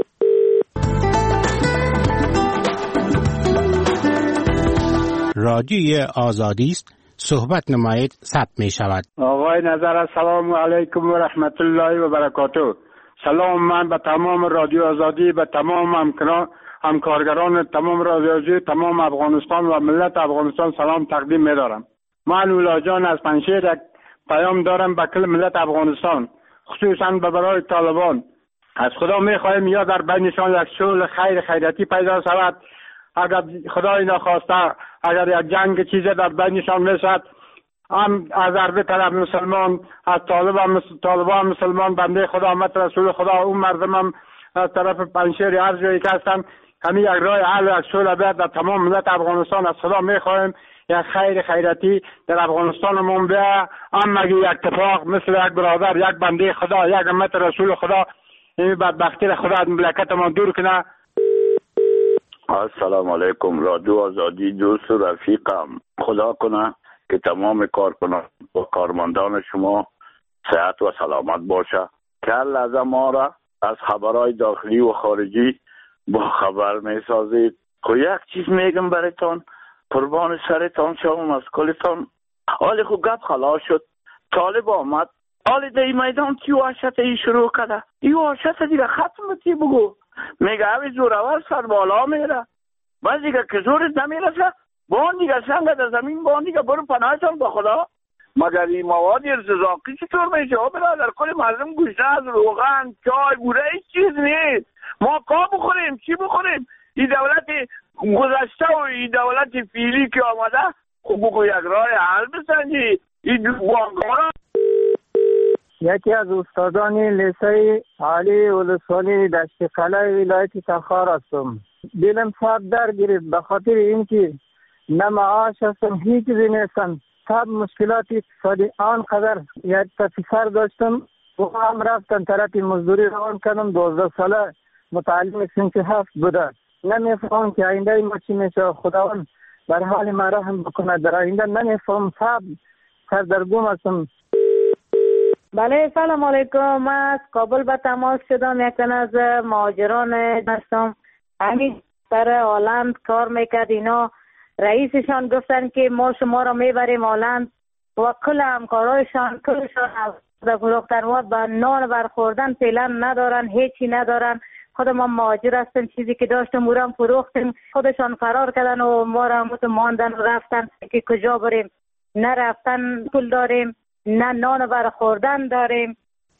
رادیوی آزادی است، صحبت نمایید، ثبت می شود. آقای نظر، السلام علیکم و رحمت الله و برکاته. سلام من به تمام رادیو آزادی، به تمام همکارگران تمام رادیو آزادی، تمام افغانستان و ملت افغانستان سلام تقدیم می دارم. من اولا جان از پنشیر یک پیام دارم به کل ملت افغانستان، خصوصا به برای طالبان. از خدا می خواهیم یا در بینشان یک صلح خیراتی پیدا شود. اگر خدای نخواسته اگر یک جنگ چیزی در بینشان میشد، هم از عربی طرف مسلمان، از طالبان مسلمان، بنده خدا امت رسول خدا، اون مردم هم از طرف پنشیر هر جایی که هستن، همین یک راه حل و یک صلح بیاد در تمام ملت افغانستان. از خدا میخواهیم یک خیراتی در افغانستانمون بیا، هم اگه یک اتفاق مثل یک برادر، یک بنده خدا، یک امت رسول خدا این بدبختی را خدا از مملکتمون دور کنه. السلام علیکم رادیو آزادی، دوست و رفیقم. خدا کنه که تمام کارکنان و کارمندان شما صحت و سلامت باشه. که لحظه ما را از خبرهای داخلی و خارجی با خبر می سازید. خب یک چیز میگم برایتان، قربان سرتان شوم از کلتان. حالی خب گپ خلاص شد، طالب آمد، حالی در این میدان چی وحشت ای شروع کرده، این وحشت دیگه ختم تی بگو. میگه اوی زورور سر بالا میره، بعد دیگه که زورت نمیرسه بان دیگه سنگ در زمین، بان دیگه برو پناهتان با خدا. مگر این مواد ارتزاقی چطور میشه؟ برادر کل مردم گوشته از روغن، چای، بوره هیچ چیز نیست. ما کا بخوریم؟ چی بخوریم؟ این دولت گذشته و این دولت فعلی که آمده، خب بگو یک راه حل بسنجی. این بانک‌ها یکی از استادان لیسه عالی ولسوالی دشت قلعه ولایت تخار هستم. دلم صاحب در گرفت به خاطر اینکه نه معاش هستم، هیچ چیزی نیستم. صاحب مشکلات اقتصادی آنقدر یک پسر داشتم و هم رفتم طرف مزدوری روان کردم. 12 ساله متعلم صنف 7 بوده. نمیفهم که آینده ما چی میشه. خداوند بر حال ما رحم بکنه. در آینده نمیفهم. صاحب سردرگم هستم. بله سلام علیکم. من از کابل به تماس شدم. یک تن از مهاجران هستم. همین در هلند کار میکرد. اینا رئیسشان گفتن که ما شما را میبریم هلند و کل همکارایشان کلشان فروختن و به نان برخوردن فعلا ندارن، هیچی ندارن. خود ما مهاجر هستیم، چیزی که داشتیم او را فروختیم. خودشان فرار کردن و ما را ماندن رفتن که کجا بریم. نه رفتن پول داریم، نه نان برخوردن داریم.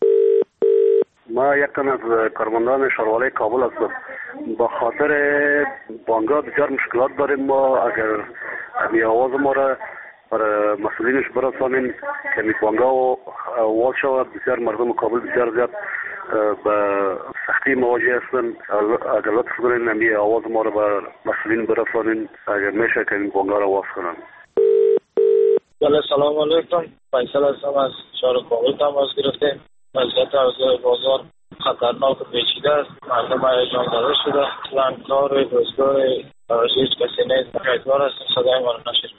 ما یک تن از کارمندان شهروالی کابل هستم. با خاطر بانک‌ها بسیار مشکلات داریم. ما اگر همی آواز ما را برای مسئولینش برسانیم که می بانک‌ها واز شود، بسیار مردم کابل بسیار زیاد به سختی مواجه هستن. اگر لطف کنین همی آواز ما را به مسئولین برسانین اگر میشه که این بانک‌ها را واز کنن. بله سلام علیکم. فیصل هستم از شهر کابل تماس گرفتیم. وضعیت اوضاع بازار خطرناک و پیچیده است. مردم هیجان زده شده. اصلا کار روزگار هیچ کسی نیست. امیدوار هستیم صدای ما را نشنوید.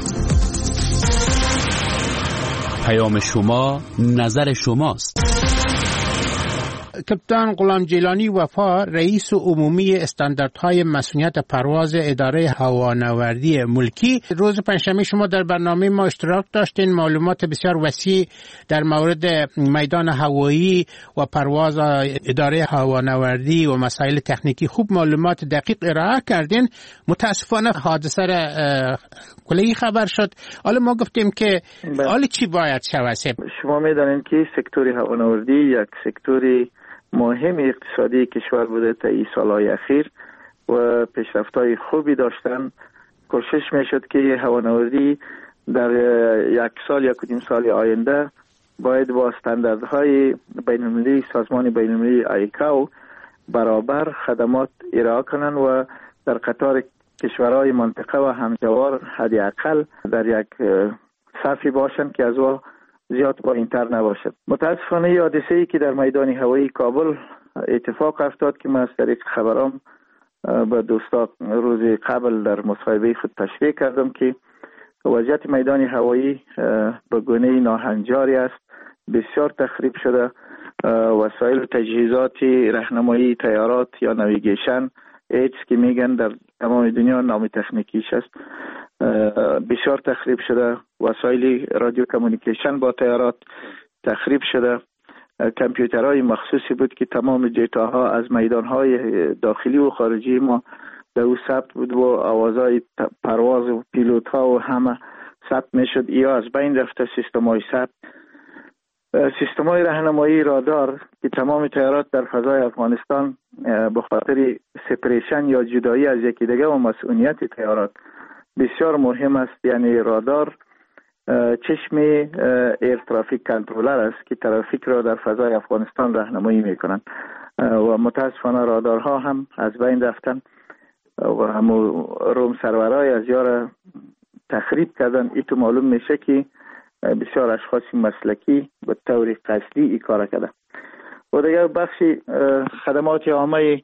پیام شما نظر شماست. کپتان غلام جیلانی وفا رئیس عمومی استانداردهای مسئولیت پرواز اداره هوانوردی ملکی، روز پنجشنبه شما در برنامه ما اشتراک داشتین. معلومات بسیار وسیع در مورد میدان هوایی و پرواز اداره هوانوردی و مسائل تکنیکی خوب معلومات دقیق ارائه کردین. متاسفانه حادثه کلی خبر شد. حالا ما گفتیم که حالا چی باید شود؟ شما میدانید که سکتور هوانوردی یک سکتوری مهم اقتصادی کشور بوده تا این سالهای اخیر و پیشرفت‌های خوبی داشتن. کوشش میشد که هوانوردی در یک سال یا کدیم سال آینده باید با استانداردهای بین‌المللی سازمان بین‌المللی آیکاو برابر خدمات ارائه کنند و در قطار کشورهای منطقه و همجوار حداقل در یک صفی باشند که از او زیاد با اینتر نباشد. متاسفانه حادثه‌ای که در میدان هوایی کابل اتفاق افتاد که من از طریق خبرام به دوستا روز قبل در مصاحبه خود تشریح کردم که وضعیت میدان هوایی به گونه ناهنجاری است. بسیار تخریب شده. وسایل تجهیزات راهنمایی طیارات یا نویگیشن ایتس که میگن در تمام دنیا نام تکنیکیش است بسیار تخریب شده. وسایل رادیو کمیونیکیشن با طیارات تخریب شده. کامپیوترهای مخصوصی بود که تمام دیتاها از میدانهای داخلی و خارجی ما در او ثبت بود و آوازهای پرواز و پیلوت ها و همه ثبت میشد. یا از بین رفته سیستم‌های ثبت. سیستم‌های راهنمایی رادار که تمام طیارات در فضای افغانستان به خاطر سپریشن یا جدایی از یکی دیگه و مسئولیت طیارات بسیار مهم است. یعنی رادار چشم ایر ترافیک کنترلر است که ترافیک را در فضای افغانستان راهنمایی میکنند و متاسفانه رادارها هم از بین رفتن و همو روم سرورهای از یار تخریب کردن. ایتو معلوم میشه که بسیار اشخاص مسلکی به طور قصدی این کار کردن. و دیگر بخشی خدمات عامه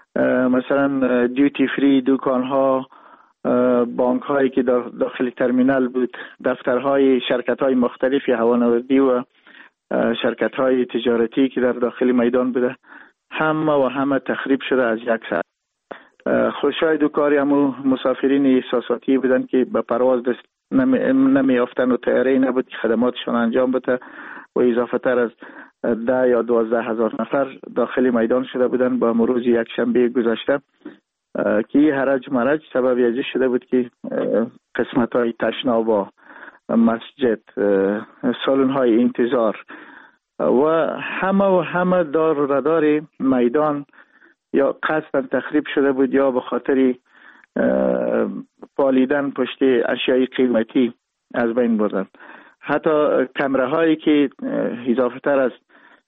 مثلا دیوتی فری، دکانها، بانک هایی که داخل ترمینال بود، دفترهای شرکت های مختلفی هوانوردی و شرکت های تجارتی که در داخل میدان بوده همه تخریب شده از یک ساعت. خوشای دو کاری همو مسافرین احساساتی بودن که به پرواز دست نمی افتن و تیاری نبود که خدماتشان انجام بده و اضافه تر از 10 یا 12 هزار نفر داخل میدان شده بودن با روز یک شنبه گذشته که هرج مرج سبب ازی شده بود که قسمت های تشناب، مسجد، سالن های انتظار و همه دار و ردار میدان یا قصداً تخریب شده بود یا به خاطر پالیدن پشت اشیای قیمتی از بین بردن. حتی کمره هایی که اضافه تر از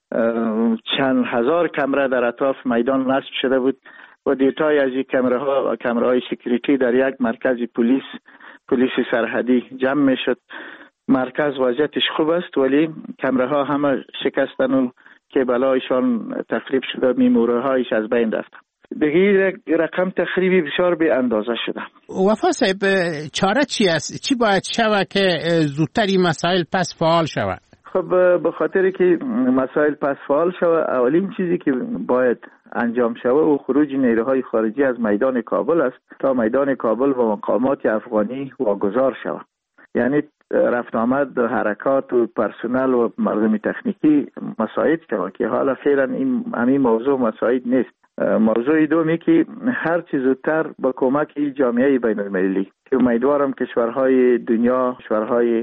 چند هزار کمره در اطراف میدان نصب شده بود و دیتای از این کمره های سکیوریتی در یک مرکز پلیس سرحدی جمع می شد. مرکز وضعیتش خوب است ولی کمره ها همه شکستن و کیبلایشان تخریب شده، میموره هایش از بین رفته. دیگه رقم تخریبی بسیار به اندازه شده. وفا صاحب چاره چی است؟ چی باید شود که زودتری مسائل پس فعال شود؟ خب به خاطر که مسائل پس فعال شود، اولین چیزی که باید انجام شود و خروج نیروهای خارجی از میدان کابل است تا میدان کابل و مقامات افغانی واگذار شود. یعنی رفت آمد حرکات و پرسنل و مردم تکنیکی مساعد شود که حالا فعلا این موضوع مساعد نیست. موضوع دومی که هر چیز زودتر با کمک جامعه بین المللی که امیدوارم کشورهای دنیا، کشورهای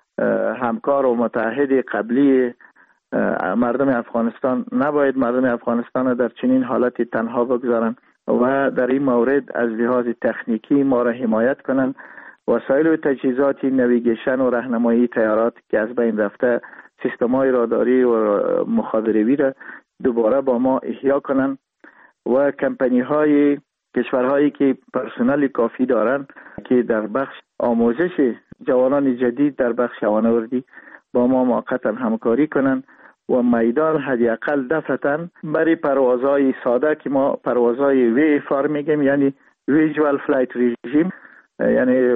همکار و متحد قبلی مردم افغانستان نباید مردم افغانستان در چنین حالتی تنها بگذارن و در این مورد از لحاظ تکنیکی ما را حمایت کنن. وسایل و تجهیزات نویگیشن و راهنمایی تیارات که از بین رفته، سیستم‌های راداری و مخابراتی را دوباره با ما احیا کنن و کمپانی‌های کشورهایی که پرسنل کافی دارن که در بخش آموزش جوانان جدید در بخش شوانوردی با ما موقتا همکاری کنن و میدان حداقل دفعتاً برای پروازهای ساده که ما پروازهای VFR میگیم، یعنی ویژوال فلایت رژیم، یعنی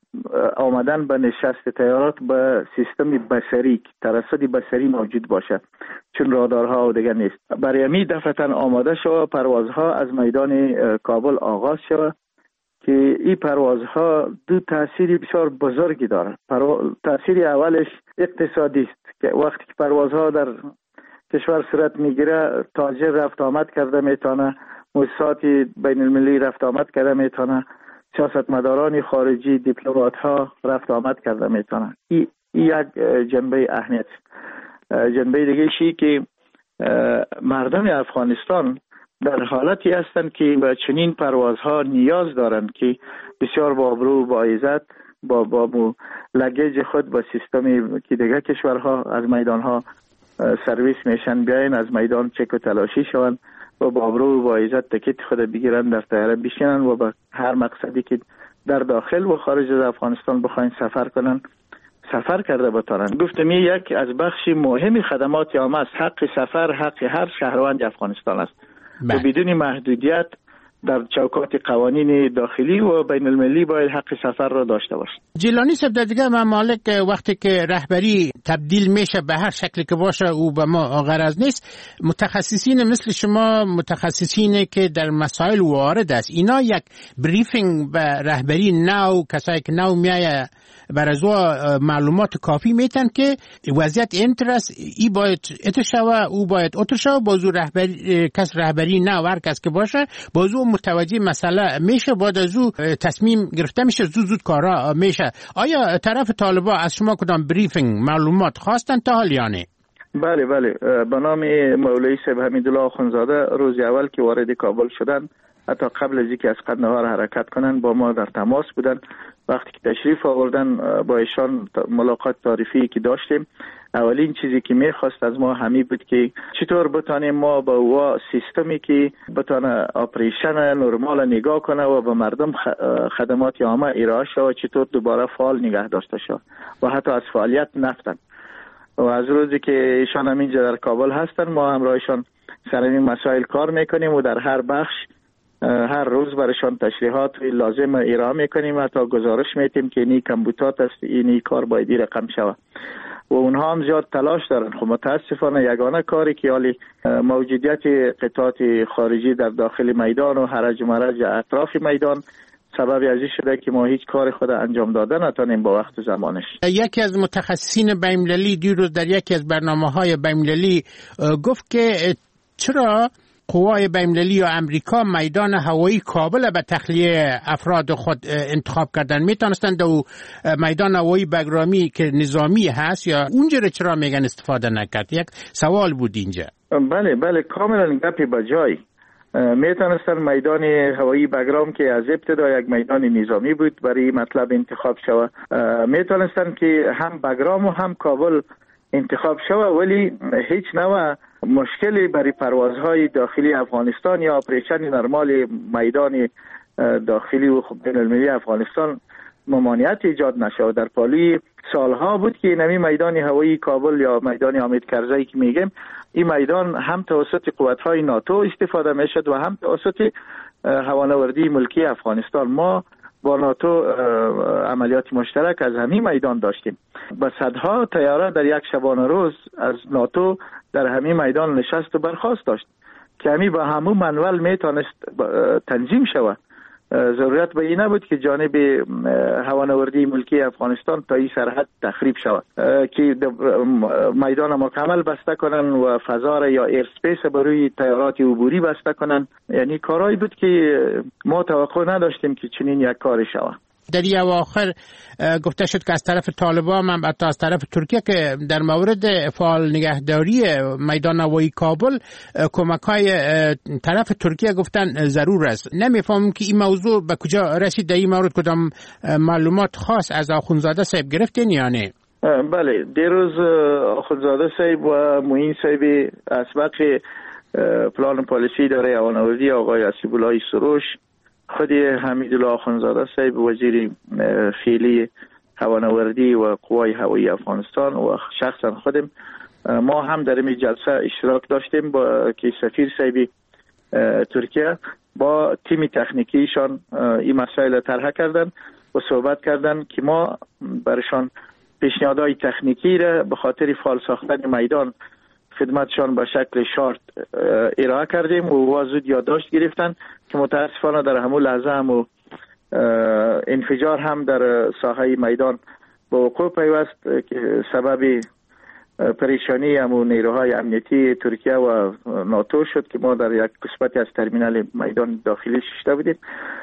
آمدن به نشست طیارات به سیستم بصری که ترصد بصری موجود باشه چون رادارها و دیگر نیست. برای همین دفعتاً آماده شود پروازها از میدان کابل آغاز شود که این پروازها دو تأثیر بسیار بزرگی دارد. تأثیر اولش اقتصادی است که وقتی که پروازها در کشور صورت میگیره تاجر رفت آمد کرده میتونه، مؤسسات بین المللی رفت آمد کرده میتونه، سیاستمداران خارجی، دیپلمات ها رفت آمد کرده میتونه. این یک جنبه اهمیت. جنبه دیگه شی که مردم افغانستان در حالتی هستند که به چنین پروازها نیاز دارند که بسیار با ابرو با عزت با لگیج خود با سیستمی که دیگه کشورها از میدانها سرویس میشن بیاین از میدان چک و تلاشی شوند و با ابرو با عزت تکیت خود بگیرن در طیاره بشینن و به هر مقصدی که در داخل و خارج از افغانستان بخواین سفر کنن سفر کرده بتانن. گفتم یک از بخش مهم خدمات عامه است. حق سفر حق هر شهروند افغانستان است و بدون محدودیت در چوکات قوانین داخلی و بین المللی باید حق سفر را داشته باشد. جیلانی صاحب در دیگه ممالک وقتی که رهبری تبدیل میشه به هر شکلی که باشه او به ما غرض نیست، متخصصین مثل شما، متخصصینی که در مسائل وارد است، اینا یک بریفینگ به رهبری نو، کسایی که نو میایه بر از معلومات کافی میتن که وضعیت اینترس ای باید اتشاوه او باید اتشاوه بازو رهبری کس رهبری نه هر کس که باشه بازو متوجه مسئله میشه، بعد از او تصمیم گرفته میشه، زود کارا میشه. آیا طرف طالبا از شما کدام بریفینگ معلومات خواستن تا حال یا نه؟ بله به نام مولوی صاحب حمیدالله آخوندزاده روز اول که وارد کابل شدن حتی قبل از اینکه از قندهار حرکت کنن با ما در تماس بودن. وقتی که تشریف آوردن با ایشان ملاقات تعریفی که داشتیم، اولین چیزی که میخواست از ما همی بود که چطور بتانیم ما با او سیستمی که بتانه آپریشن نرمال نگاه کنه و به مردم خدمات عامه ارائه شود چطور دوباره فعال نگه داشته شود و حتی از فعالیت نفتن. و از روزی که ایشان همینجا در کابل هستن ما همراهشان سر این مسائل کار میکنیم و در هر بخش هر روز برشان تشریحات لازم ارائه میکنیم و تا گزارش میتیم که اینی کمبوتات است، اینی کار باید رقم شود و اونها هم زیاد تلاش دارن. خب متاسفانه یگانه کاری که حالی موجودیت قطعات خارجی در داخل میدان و هرج و مرج اطراف میدان سبب ازی شده که ما هیچ کار خود انجام داده نتونیم با وقت و زمانش. یکی از متخصصین بین‌المللی دیروز در یکی از برنامه‌های بین‌المللی گفت که چرا قوای بین‌المللی و امریکا میدان هوایی کابل به تخلیه افراد خود انتخاب کردن، میتونستند و میدان هوایی بگرامی که نظامی هست یا اونجا چرا میگن استفاده نکرد؟ یک سوال بود اینجا. بله کاملا گپی بجای. میتونستن میدان هوایی بگرام که از ابتدا یک میدان نظامی بود برای مطلب انتخاب شود، میتونستن که هم بگرام و هم کابل انتخاب شود، ولی هیچ نوع مشکلی برای پروازهای داخلی افغانستان یا اپریشن نرمال میدان داخلی و بین المللی افغانستان ممانعت ایجاد نشود. در پالوی سالها بود که نمی میدان هوایی کابل یا میدان حامد کرزی که میگیم، این میدان هم توسط قوت‌های ناتو استفاده میشد و هم توسط هوانوردی ملکی افغانستان. ما با ناتو عملیات مشترک از همین میدان داشتیم. با صدها طیاره در یک شبانه روز از ناتو در همین میدان نشست و برخاست داشت که همین با همون منول میتونست تنظیم شود. ضرورت به این نبود که جانب هوانوردی ملکی افغانستان تا این سرحد تخریب شود که میدان مکمل بسته کنن و فضا را یا ایرسپیس برای طیارات عبوری بسته کنن. یعنی کارایی بود که ما توقع نداشتیم که چنین یک کاری شود. در این اواخر گفته شد که از طرف طالبان هم حتی از طرف ترکیه که در مورد فعال نگهداری میدان هوایی کابل کمک‌های طرف ترکیه گفتن ضرور است. نمیفهمم که این موضوع به کجا رسید، در این مورد کدام معلومات خاص از آخوندزاده صاحب گرفتین یا نه؟ بله، دیروز آخوندزاده صاحب و معین صاحب اسبق پلان پالیسی اداره هوانوردی آقای حسیب‌الله سروش، خود حمیدالله آخوندزاده صاحب وزیر فعلی هوانوردی و قوای هوایی افغانستان و شخصا خودم، ما هم در این جلسه اشتراک داشتیم با که سفیر صاحب ترکیه با تیم تکنیکیشان این مسائل طرح کردن و صحبت کردن که ما برشان پیشنهادهای تکنیکی را به خاطر فعال ساختن میدان خدمتشان به شکل شارت ارائه کردیم و زود یادداشت گرفتن که متاسفانه در همون لحظه هم انفجار هم در ساحه میدان به وقوع پیوست که سبب پریشانی همون نیروهای امنیتی ترکیه و ناتو شد که ما در یک قسمتی از ترمینال میدان داخلی شده بودیم.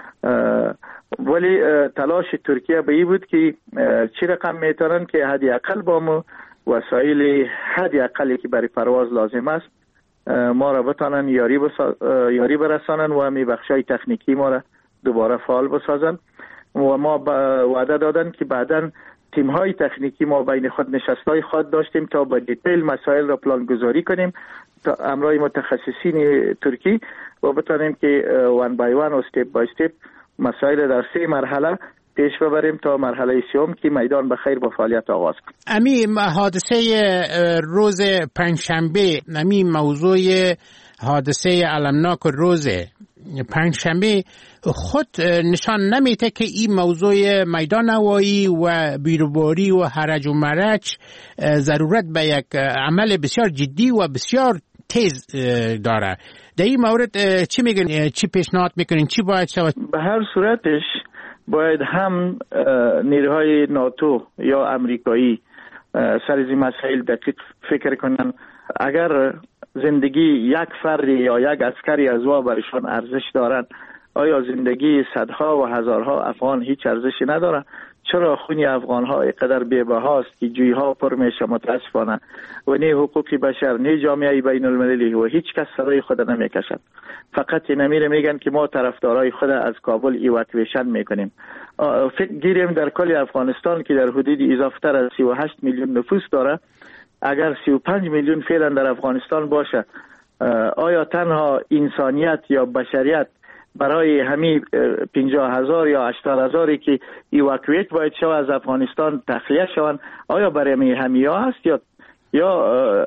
ولی تلاش ترکیه به این بود که چی رقم میتونن که حدی اقل با ما وسایل حدی اقلی که برای پرواز لازم است ما را بتانن یاری برسانن و همی بخشای تکنیکی ما را دوباره فعال بسازن و ما وعده دادن که بعداً تیم های تکنیکی ما بین خود نشستای خود داشتیم تا با دیتیل مسائل را پلان گذاری کنیم تا امرای متخصصین ترکی و بتانیم که وان بای وان و استیپ بای استیپ مسائل در 3 مرحله پیش ببریم تا مرحله سوم که میدان به خیر با فعالیت آغاز کنیم. امی حادثه روز پنجشنبه، امی موضوع حادثه المناک روز پنجشنبه خود نشان نمیده که این موضوع میدان هوایی و بیروباری و هرج و مرج ضرورت به یک عمل بسیار جدی و بسیار تیز داره. در این مورد چی میگن، چی پیشنهاد میکنین، چی باید شود؟ به هر صورتش باید هم نیروهای ناتو یا امریکایی سر این مسائل دقیق فکر کنن. اگر زندگی یک فردی یا یک عسکری از وا برشان ارزش دارند، آیا زندگی صدها و هزارها افغان هیچ ارزشی نداره؟ چرا خون افغانها اینقدر بی‌بهاست که جویها پر میشه متاسفانه و نه حقوق بشر نه جامعه بین المللی و هیچ کس سرای خود نمیکشد. فقط نمیره میگن که ما طرفدارای خود از کابل ایواکویشن میکنیم. فکر گیریم در کل افغانستان که در حدود اضافه تر از 38 میلیون نفوس داره، اگر 35 میلیون فعلا در افغانستان باشه، آیا تنها انسانیت یا بشریت برای همین 50,000 یا 80,000 که ایواکویت باید شود از افغانستان تخلیه شوند، آیا برای همیا هست یا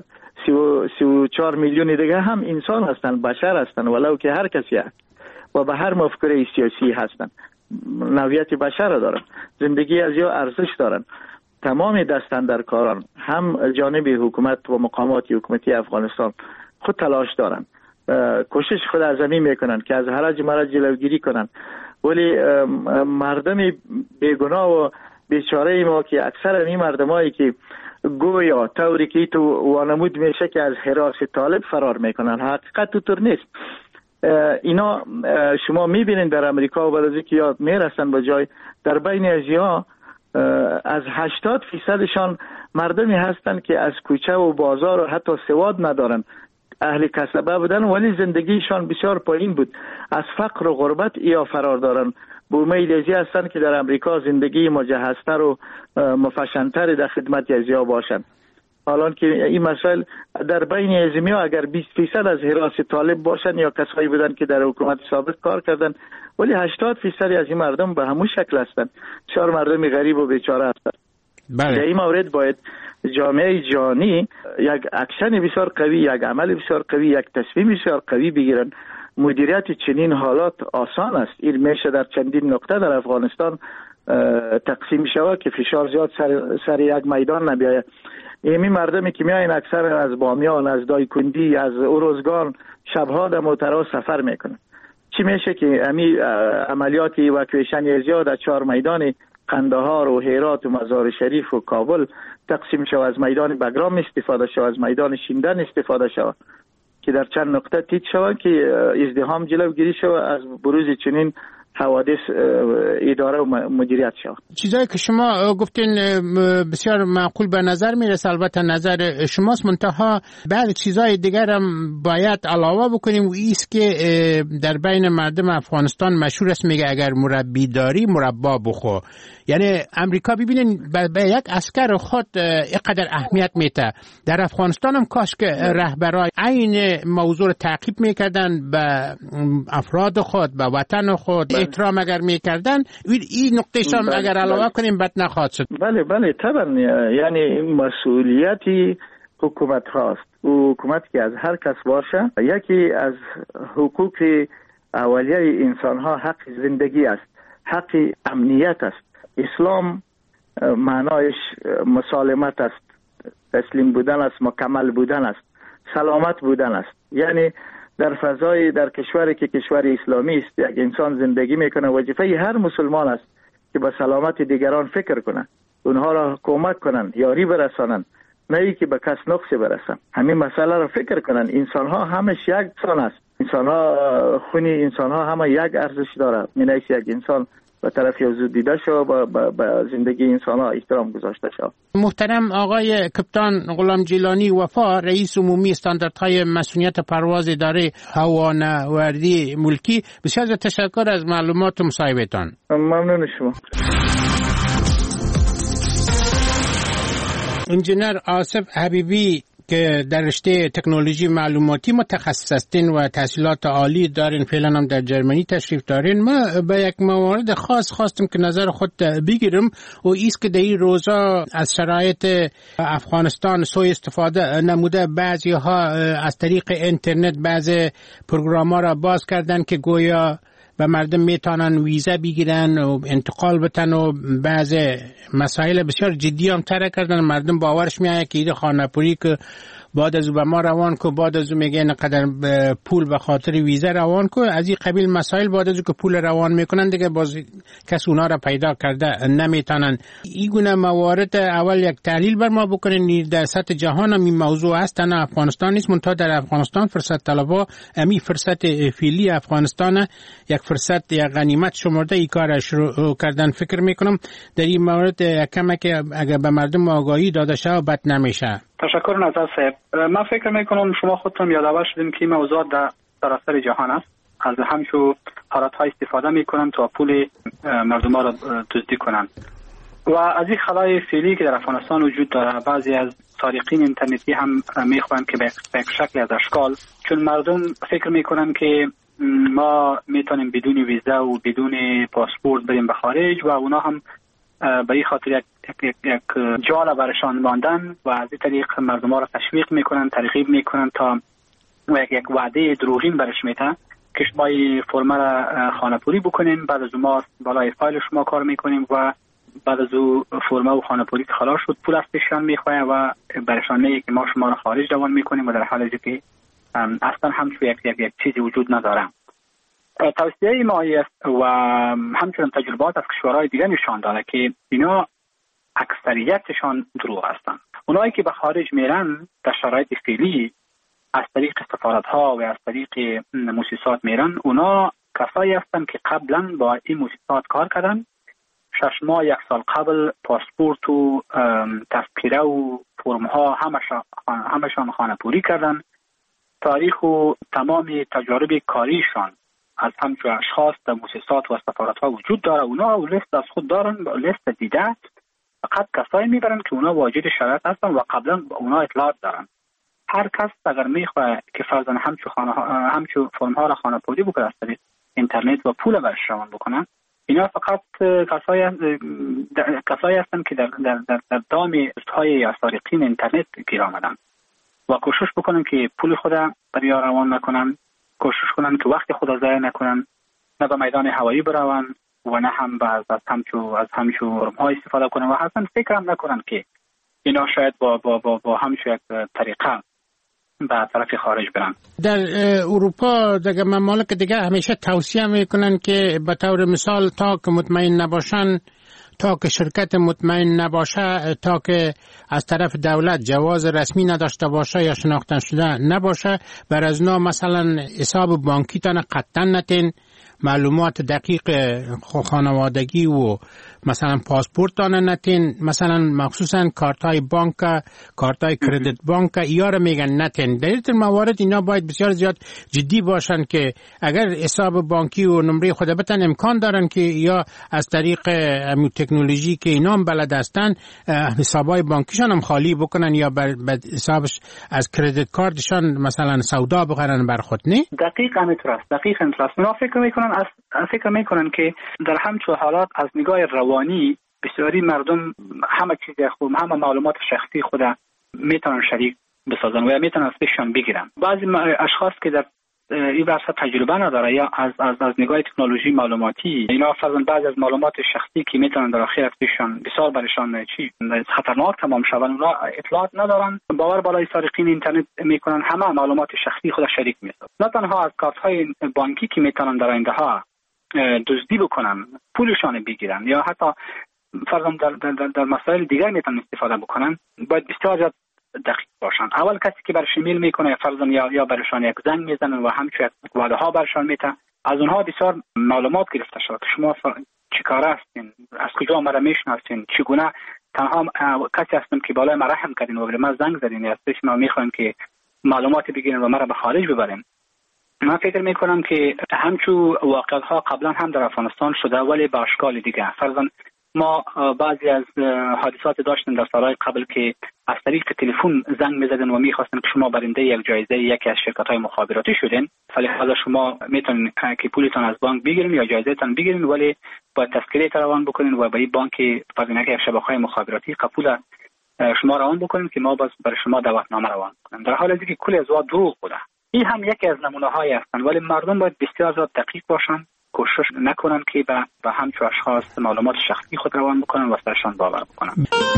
34 میلیون دیگه هم انسان هستند، بشر هستند، ولو که هر کسی هست و به هر مفکوره سیاسی هستند، نوعیت بشر دارن، زندگی از یا ارزش دارن. تمام دستاندرکاران هم جانب حکومت و مقامات حکومتی افغانستان خود تلاش دارن، کوشش خود از زمین میکنن که از هرج مرج جلوگیری کنن، ولی مردم بیگناه و بیچاره ما که اکثر این مردمایی که گویا طوری که تو وانمود میشه که از حراس طالب فرار میکنن، حقیقت تو طور نیست. اینا شما میبینید در امریکا و برازیل که یاد میرسن به جای، در بین ازیا از 80%شان مردمی هستند که از کوچه و بازار و حتی سواد ندارن، اهل کسبه بودن ولی زندگیشان بسیار پایین بود. از فقر و غربت یا فرار دارن. به امید ازی هستند که در امریکا زندگی مجهزتر و مفشنتر در خدمت ازیا باشند. حالا که این مسائل در بین ازمیا اگر 20% از حراس طالب باشن یا کسایی بودن که در حکومت سابق کار کردن، ولی 80% از این مردم به همون شکل هستند. چهار مردم غریب و بیچاره هستند. در این مورد باید جامعه جهانی یک اکشن بسیار قوی، یک عمل بسیار قوی، یک تصمیم بسیار قوی بگیرن. مدیریت چنین حالات آسان است. این میشه در چندین نقطه در افغانستان تقسیم شود که فشار زیاد سر یک میدان نبیاید. این مردمی که میاین اکثر از بامیان، از دایکندی، از اروزگان شبها در موترها سفر میکنن. چی میشه که امی عملیات ایواکویشن ازیا در 4 میدان قندهار و هرات و مزار شریف و کابل تقسیم شود، از میدان بگرام استفاده شود، از میدان شیندن استفاده شود که در چند نقطه تیت شود که ازدحام جلوگیری شود از بروز چنین حوادث اداره و مدیریت شود. چیزایی که شما گفتین بسیار معقول به نظر میرسه، البته نظر شماست، منتها بعضی چیزای دیگر هم باید علاوه بکنیم و ایست که در بین مردم افغانستان مشهور است، میگه اگر مربی داری مربا بخور. یعنی امریکا ببینین به یک عسکر خود اینقدر اهمیت میده. در افغانستان هم کاش که رهبرای این موضوع رو تعقیب میکردن، به افراد خود، به وطن خود احترام اگر میکردن، این نقطه هم اگر علاوه کنیم بد نخواهد شد. بله طبعا، یعنی مسئولیتی حکومت هاست. حکومت که از هر کس باشه، یکی از حقوق اولیه انسان ها حق زندگی است، حق امنیت است. اسلام معنایش مسالمت است، تسلیم بودن است، مکمل بودن است، سلامت بودن است. یعنی در فضای در کشوری که کشور اسلامی است، یک انسان زندگی میکنه، وظیفه هر مسلمان است که به سلامت دیگران فکر کنه، اونها را کمک کنن، یاری برسانن، نه ای که به کس نقصی برسن. همین مسئله را فکر کنن. انسان ها همش یک سان است. انسان ها خونی انسان ها همه یک ارزش داره. مینایش یک انسان به طرف یوزود دیده شو، به زندگی انسان ها احترام گذاشته شو. محترم آقای کپتان غلام جیلانی وفا، رئیس عمومی استانداردهای مسئولیت پرواز اداره هوانوردی ملکی، بسیار تشکر از معلومات و مصاحبه‌تان. ممنون شما. انجینر آصف حبیبی که در رشته تکنولوژی معلوماتی متخصص هستین و تحصیلات عالی دارین، فعلا هم در جرمنی تشریف دارین. ما به یک موارد خاص خواستم که نظر خود بگیرم و ایست که در این روزا از شرایط افغانستان سوء استفاده نموده. بعضی ها از طریق اینترنت بعضی پروگرام ها را باز کردن که گویا و مردم میتونن ویزا بگیرن و انتقال بتن و بعض مسائل بسیار جدی هم طرح کردن. مردم باورش میاد که ایده خانه‌پوری که بعد از به ما روان کو، بعد از میگه نقدر پول به خاطر ویزا روان کو، از این قبیل مسائل بعد از که پول روان میکنن دیگه باز کس اونا را پیدا کرده نمیتونن. این گونه موارد اول یک تحلیل بر ما بکنین. در سطح جهان هم این موضوع هست، نه افغانستان نیست، منتها در افغانستان فرصت طلبا امی فرصت فعلی افغانستان یک فرصت یا غنیمت شمرده این کار شروع کردن. فکر میکنم در این مورد کمک اگر به مردم آگاهی داده شه بد نمیشه. تشکر نظر صاحب. من فکر میکنم شما خودتون یادآور شدین که این موضوع در سراسر جهان است. از همشو حالت‌ها استفاده میکنن تا پول مردم ها را دزدی کنن و از این خلای فعلی که در افغانستان وجود داره، بعضی از سارقین اینترنتی هم میخوان که به یک شکل از اشکال، چون مردم فکر میکنن که ما میتونیم بدون ویزا و بدون پاسپورت بریم به خارج و اونا هم به این خاطر یک جال برشان ماندن و از این طریق مردم ها را تشویق میکنن، ترغیب میکنن تا یک وعده دروغین برش میتن که شما این فرمه را خانه‌پوری بکنین، بعد از ما بالای فایل شما کار میکنیم و بعد از او فرمه و خانه‌پوری که خلاص شد پول از پیششان میخواه و برشان میگه که ما شما را خارج روان میکنیم و در حالی که اصلا همچون یک چیزی وجود نداره. توصیه ما است و همچنین تجربات از کشورهای دیگر نشان داده که اینا اکثریتشان دروغ هستند. اونایی که به خارج میرن در شرایط فعلی از طریق سفارت‌ها و از طریق مؤسسات میرن، اونا کسایی هستند که قبلا با این مؤسسات کار کردن، 6 ماه 1 سال قبل پاسپورت و تذکره و فرم‌ها همشان خانه‌پوری کردن، تاریخ و تمام تجارب کاریشان از همچون اشخاص در مؤسسات و سفارت ها وجود داره. اونا لیست از خود دارن، لیست دیده، فقط کسایی میبرن که اونا واجد شرایط هستن و قبلا اونا اطلاعات دارن. هر کس اگر میخواه که فرضاً همچون فرم ها را خانه‌پردی بکنه از طریق اینترنت و پول برش روان بکنن، اینا فقط کسایی هستن که در دام های یا سارقین اینترنت گیر آمدن و کوشش بکنن که پول خود برای روان نکنن، کوشش کنن که وقت خود ضایع نکنن، نه به میدان هوایی برون و نه هم از همچون فرم‌ها استفاده کنن و اصلا فکر هم نکنن که اینا شاید با همچون یک طریقه به طرف خارج برن. در اروپا در ممالک دیگه همیشه توصیه میکنن که به طور مثال تا که مطمئن نباشن، تا که شرکت مطمئن نباشه، تا که از طرف دولت جواز رسمی نداشته باشه یا شناخته شده نباشه، بر از اونا مثلا حساب بانکی تان قطعا نتین، معلومات دقیق خانوادگی و مثلا پاسپورت تان نتین، مثلا مخصوصا کارتای بانک، کارتای کردیت بانک ایار میگن نتین. در این موارد اینا باید بسیار زیاد جدی باشن که اگر حساب بانکی و نمره خود بتن امکان دارن که یا از طریق تکنولوژی که اینا هم بلد هستن حسابای بانکیشان هم خالی بکنن یا بر حسابش از کردیت کارتشان مثلا سودا بخرن بر خود. نه دقیق همینطور است. اونا فکر میکنن که در همچون حالات از نگاه روانی بسیاری مردم همه چیز خود، همه معلومات شخصی خود میتونن شریک بسازن و یا میتونن از پیششان بگیرن. بعضی اشخاص که در این ورسه تجربه نداره یا از نگاه تکنولوژی معلوماتی، اینا فرضاً بعضی از معلومات شخصی که میتونن در آخر از پیششان بسیار برشان خطرناک تمام شون، اونا اطلاعات ندارن، باور بالای سارقین اینترنت میکنن، همه معلومات شخصی خود شریک میسازن. نه تنها از کارت های بانکی که میتونن در آینده ها دزدی بکنن، پولشان بگیرن یا حتی فرضاً در مسائل دیگر میتونن استفاده بکنن، باید بسیار دقیق باشن. اول کسی که برش ایمیل میکنه فرضاً یا برشان یک زنگ میزنن و همچنین وعده ها برشان میته، از اونها بسیار معلومات گرفته شده که شما چیکاره هستین، از کجا مرا میشناسین، چگونه تنها کسی هستم که بالای ما رحم کردین و به ما زنگ زدین یا پیش ما میخوایم که معلومات بگیرین و مرا به خارج ببرین. من فکر میکنم که همچون واقعیت ها قبلا هم در افغانستان شده ولی به اشکال دیگه. فرضاً ما بعضی از حادثات داشتیم در سالهای قبل که از طریق تلفن زنگ میزدن و میخواستن که شما برنده یک جایزه یکی از شرکت‌های مخابراتی شدین، فلذا شما میتونین که پولتون از بانک بگیرین یا جایزه‌تون بگیرین ولی با تذکره روان بکنین و با این بانک فرضاً یک شبکه‌های مخابراتی قبول شما روان بکنین که ما باز برای شما دعوتنامه روان کنیم، در حالی که کل از دروغ بوده. این هم یکی از نمونه‌هایی هستند ولی مردم باید بسیار زیاد دقیق باشن، کوشش نکنن که به همچون اشخاص معلومات شخصی خود روان بکنن و سرشان باور بکنن.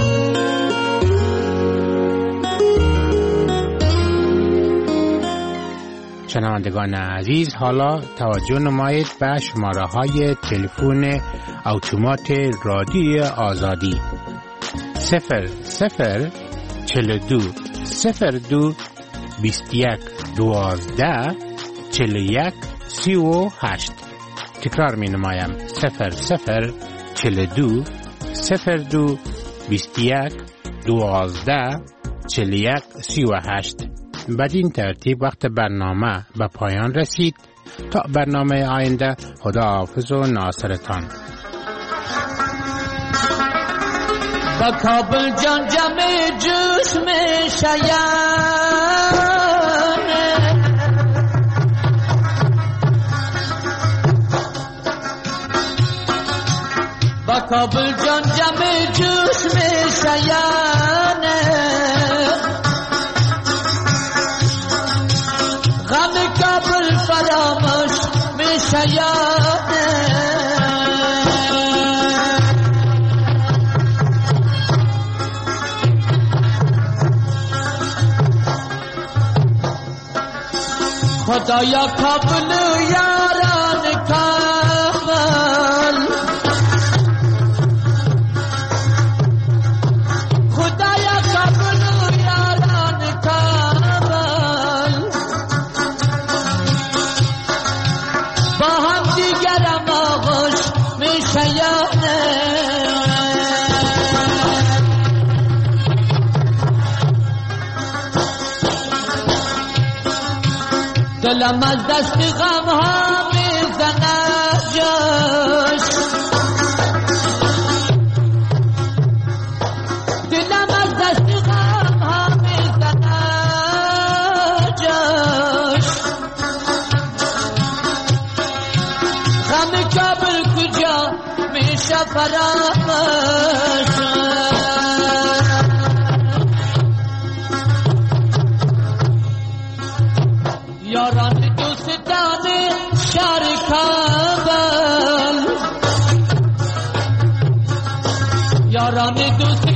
شنوندگان عزیز، حالا توجه نمایید به شماره‌های تلفن اتومات رادیوی آزادی 00 42 02 21 12 41 38. تکرار می نمایم 00 42 02 21 12 41 38. بدین ترتیب وقت برنامه به پایان رسید. تا برنامه آینده، خداحافظ و ناصرتان. با کابل جان جمع جوش می شاید کابل جان جمع جوش می شایانه غم کابل فراموش می شایانه خدایا کابل یاران کابل دلم از دست غم ها میزنه جاش، دلم از دست غم ها میزنه جاش. غم کابل کجا میشه فراموش، یاران دوستان شهر کابل، یاران دوست